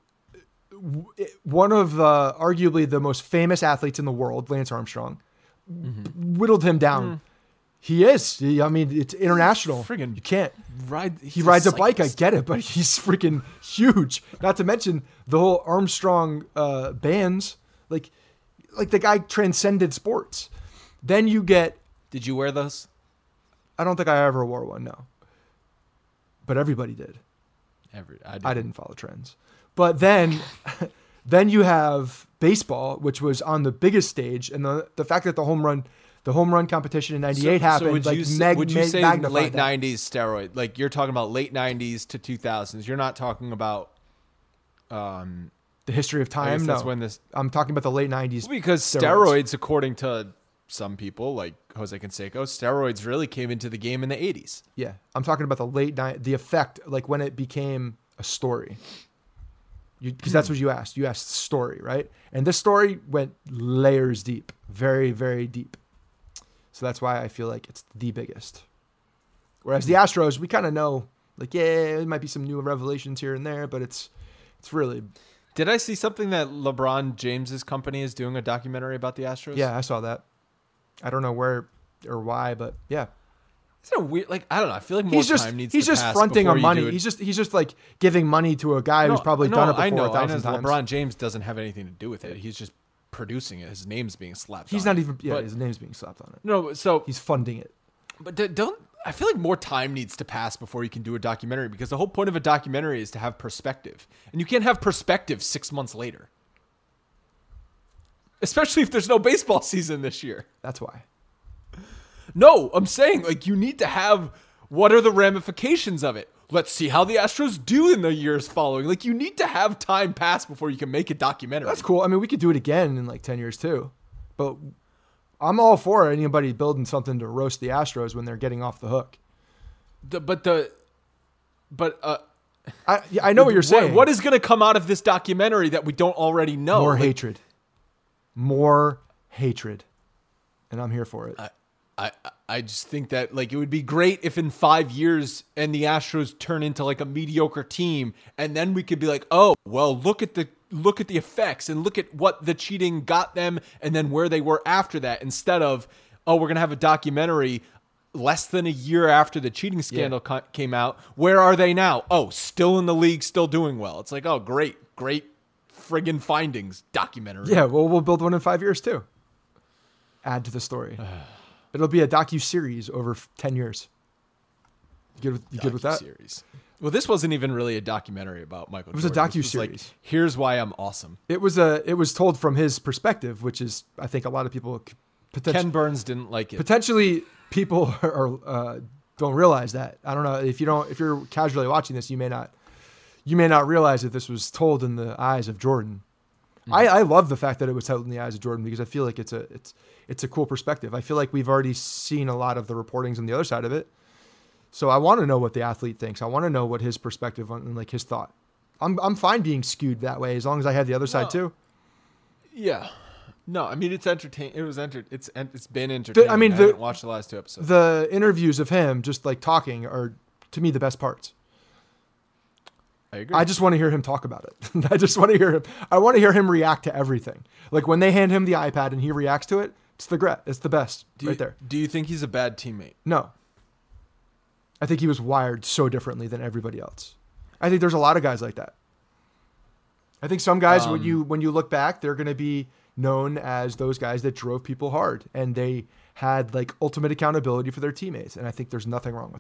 one of arguably the most famous athletes in the world, Lance Armstrong, whittled him down. He is. I mean, it's international. You can't ride. He rides a bike. I get it, but he's freaking huge. Not to mention the whole Armstrong bands. Like the guy transcended sports. Then you get. Did you wear those? I don't think I ever wore one. No. But everybody did. I didn't follow trends. But then you have baseball, which was on the biggest stage, and the fact that the home run competition in '98 happened. Would you say late that. '90s steroid? Like, you're talking about late '90s to 2000s. You're not talking about the history of time. That's no, when this. I'm talking about the late '90s. Because steroids, according to some people like Jose Canseco, steroids really came into the game in the '80s. Yeah, I'm talking about the effect, like when it became a story. Because that's what you asked. You asked story, right? And this story went layers deep, very, very deep. So that's why I feel like it's the biggest. Whereas the Astros, we kind of know, like, yeah, there might be some new revelations here and there, but it's really. Did I see something that LeBron James's company is doing a documentary about the Astros? Yeah, I saw that. I don't know where or why, but yeah. It's a weird, like, I don't know. I feel like more time needs to pass. He's just fronting a money. He's just like giving money to a guy who's probably done it before 1,000 times. LeBron James doesn't have anything to do with it. He's just producing it. His name's being slapped. He's not even. Yeah, his name's being slapped on it. No, so he's funding it. But I feel like more time needs to pass before you can do a documentary, because the whole point of a documentary is to have perspective, and you can't have perspective 6 months later, especially if there's no baseball season this year. That's why. No, I'm saying, like, you need to have, what are the ramifications of it? Let's see how the Astros do in the years following. Like, you need to have time pass before you can make a documentary. That's cool. I mean, we could do it again in like 10 years too. But I'm all for anybody building something to roast the Astros when they're getting off the hook. I know what you're saying. What is going to come out of this documentary that we don't already know? More hatred. More hatred. And I'm here for it. I just think that, like, it would be great if in 5 years and the Astros turn into like a mediocre team, and then we could be like, oh, well, look at the effects and look at what the cheating got them and then where they were after that, instead of, oh, we're going to have a documentary less than a year after the cheating scandal came out. Where are they now? Oh, still in the league, still doing well. It's like, oh, great friggin' findings documentary. Yeah, well, we'll build one in 5 years too. Add to the story. It'll be a docu-series over 10 years. You good with that? Well, this wasn't even really a documentary about Michael Jordan. It was a docu-series. Like, here's why I'm awesome. It was told from his perspective, which is, I think, a lot of people Ken Burns didn't like it. Potentially, people don't realize that. I don't know if you're casually watching this, you may not realize that this was told in the eyes of Jordan. Mm-hmm. I love the fact that it was told in the eyes of Jordan, because I feel like it's a cool perspective. I feel like we've already seen a lot of the reportings on the other side of it. So I want to know what the athlete thinks. I want to know what his perspective on, like, his thought. I'm fine being skewed that way as long as I have the other side too. Yeah. No, I mean, it's entertaining. It's been entertaining. I haven't watched the last 2 episodes. The interviews of him just like talking are, to me, the best parts. I agree. I just want to hear him talk about it. I want to hear him react to everything. Like when they hand him the iPad and he reacts to it, it's the best right there. Do you think he's a bad teammate? No. I think he was wired so differently than everybody else. I think there's a lot of guys like that. I think some guys, when you look back, they're going to be known as those guys that drove people hard, and they had like ultimate accountability for their teammates. And I think there's nothing wrong with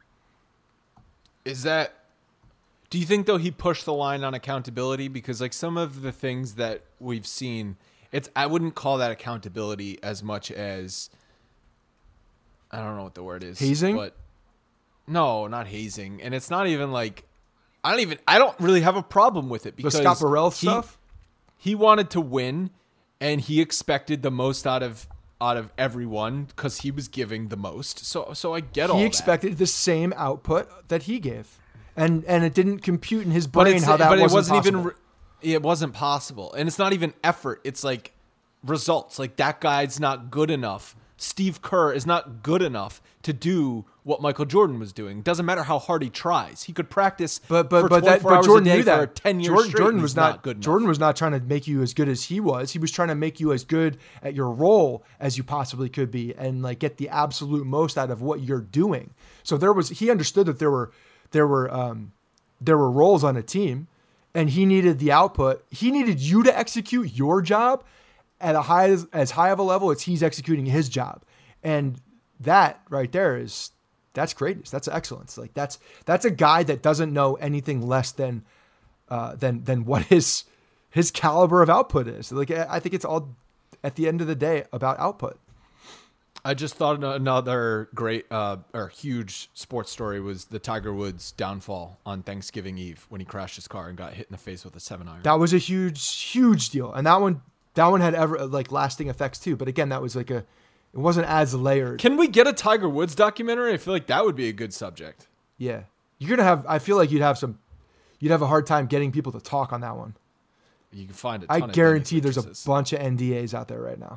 that. Do you think though he pushed the line on accountability? Because like some of the things that we've seen, I wouldn't call that accountability as much as, I don't know what the word is. Hazing? But no, not hazing. And it's not even like, I don't really have a problem with it because the Scott Burrell stuff. He wanted to win, and he expected the most out of everyone because he was giving the most. So I get all that. He expected the same output that he gave, and it didn't compute in his brain how that wasn't possible. It wasn't possible, and it's not even effort. It's like results. Like that guy's not good enough. Steve Kerr is not good enough to do what Michael Jordan was doing. Doesn't matter how hard he tries. He could practice for 24 hours Jordan a day knew that. for 10 years straight. Jordan was not good enough. Jordan was not trying to make you as good as he was. He was trying to make you as good at your role as you possibly could be, and like get the absolute most out of what you're doing. So he understood that there were roles on a team, and he needed the output. He needed you to execute your job at as high of a level as he's executing his job. And that right there that's greatness. That's excellence. Like that's a guy that doesn't know anything less than what his caliber of output is. Like I think it's all at the end of the day about output. I just thought another great or huge sports story was the Tiger Woods downfall on Thanksgiving Eve when he crashed his car and got hit in the face with a 7-iron. That was a huge deal, and that one had lasting effects too. But again, that was it wasn't as layered. Can we get a Tiger Woods documentary? I feel like that would be a good subject. Yeah, I feel like you'd have a hard time getting people to talk on that one. You can find it. I guarantee there's a bunch of NDAs out there right now.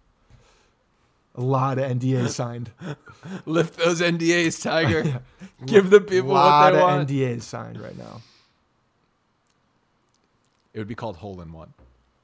A lot of NDAs signed. Lift those NDAs, Tiger. Yeah. Give the people what they want. A lot of NDAs signed right now. It would be called Hole in One.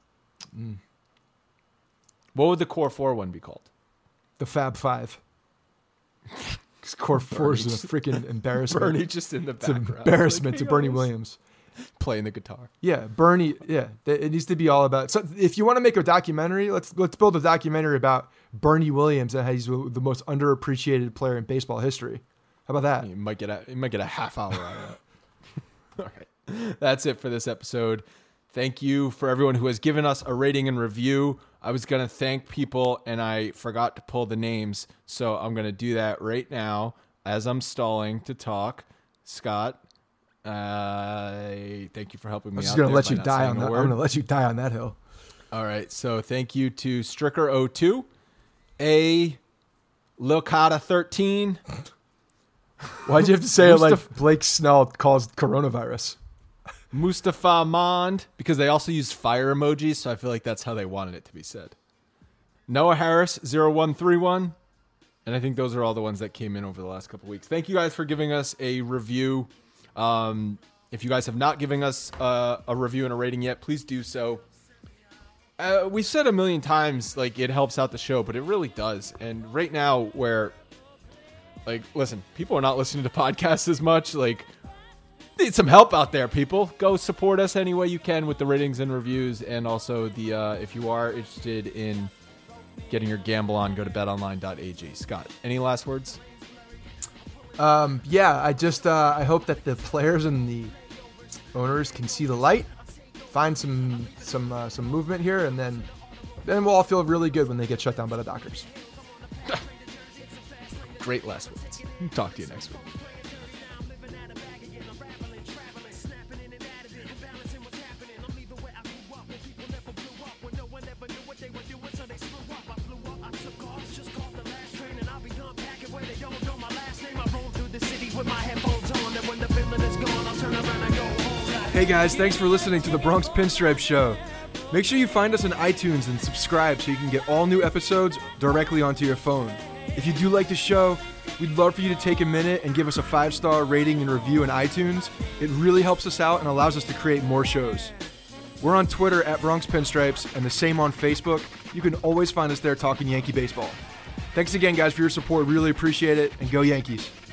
What would the Core 4 one be called? The Fab Five. Because Core 4 is a freaking embarrassment. Bernie just in the background. It's an embarrassment to Bernie Williams. Playing the guitar. Yeah, Bernie. Yeah, it needs to be all about. So if you want to make a documentary, let's build a documentary about Bernie Williams and how he's the most underappreciated player in baseball history. How about that? You might get a half hour out of that. All right, that's it for this episode. Thank you for everyone who has given us a rating and review. I was gonna thank people and I forgot to pull the names, so I'm gonna do that right now as I'm stalling to talk. Scott. Thank you for helping me out. I'm gonna let you die on that. I'm gonna let you die on that hill. All right. So thank you to Stricker02, A Lilcata 13. Why'd you have to say it like Blake Snell calls coronavirus? Mustafa Mond, because they also used fire emojis, so I feel like that's how they wanted it to be said. Noah Harris 0131, and I think those are all the ones that came in over the last couple weeks. Thank you guys for giving us a review. If you guys have not given us a review and a rating yet, please do so. We've said a million times, like, it helps out the show, but it really does. And right now where, like, listen, people are not listening to podcasts as much. Like, need some help out there, people. Go support us any way you can with the ratings and reviews. And also if you are interested in getting your gamble on, go to betonline.ag. Scott, any last words? Yeah, I hope that the players and the owners can see the light, find some movement here, and then we'll all feel really good when they get shut down by the doctors. Great last words. Talk to you next week. Hey guys, thanks for listening to the Bronx Pinstripe Show. Make sure you find us on iTunes and subscribe so you can get all new episodes directly onto your phone. If you do like the show, we'd love for you to take a minute and give us a 5-star rating and review in iTunes. It really helps us out and allows us to create more shows. We're on Twitter at Bronx Pinstripes and the same on Facebook. You can always find us there talking Yankee baseball. Thanks again, guys, for your support. Really appreciate it, and go Yankees.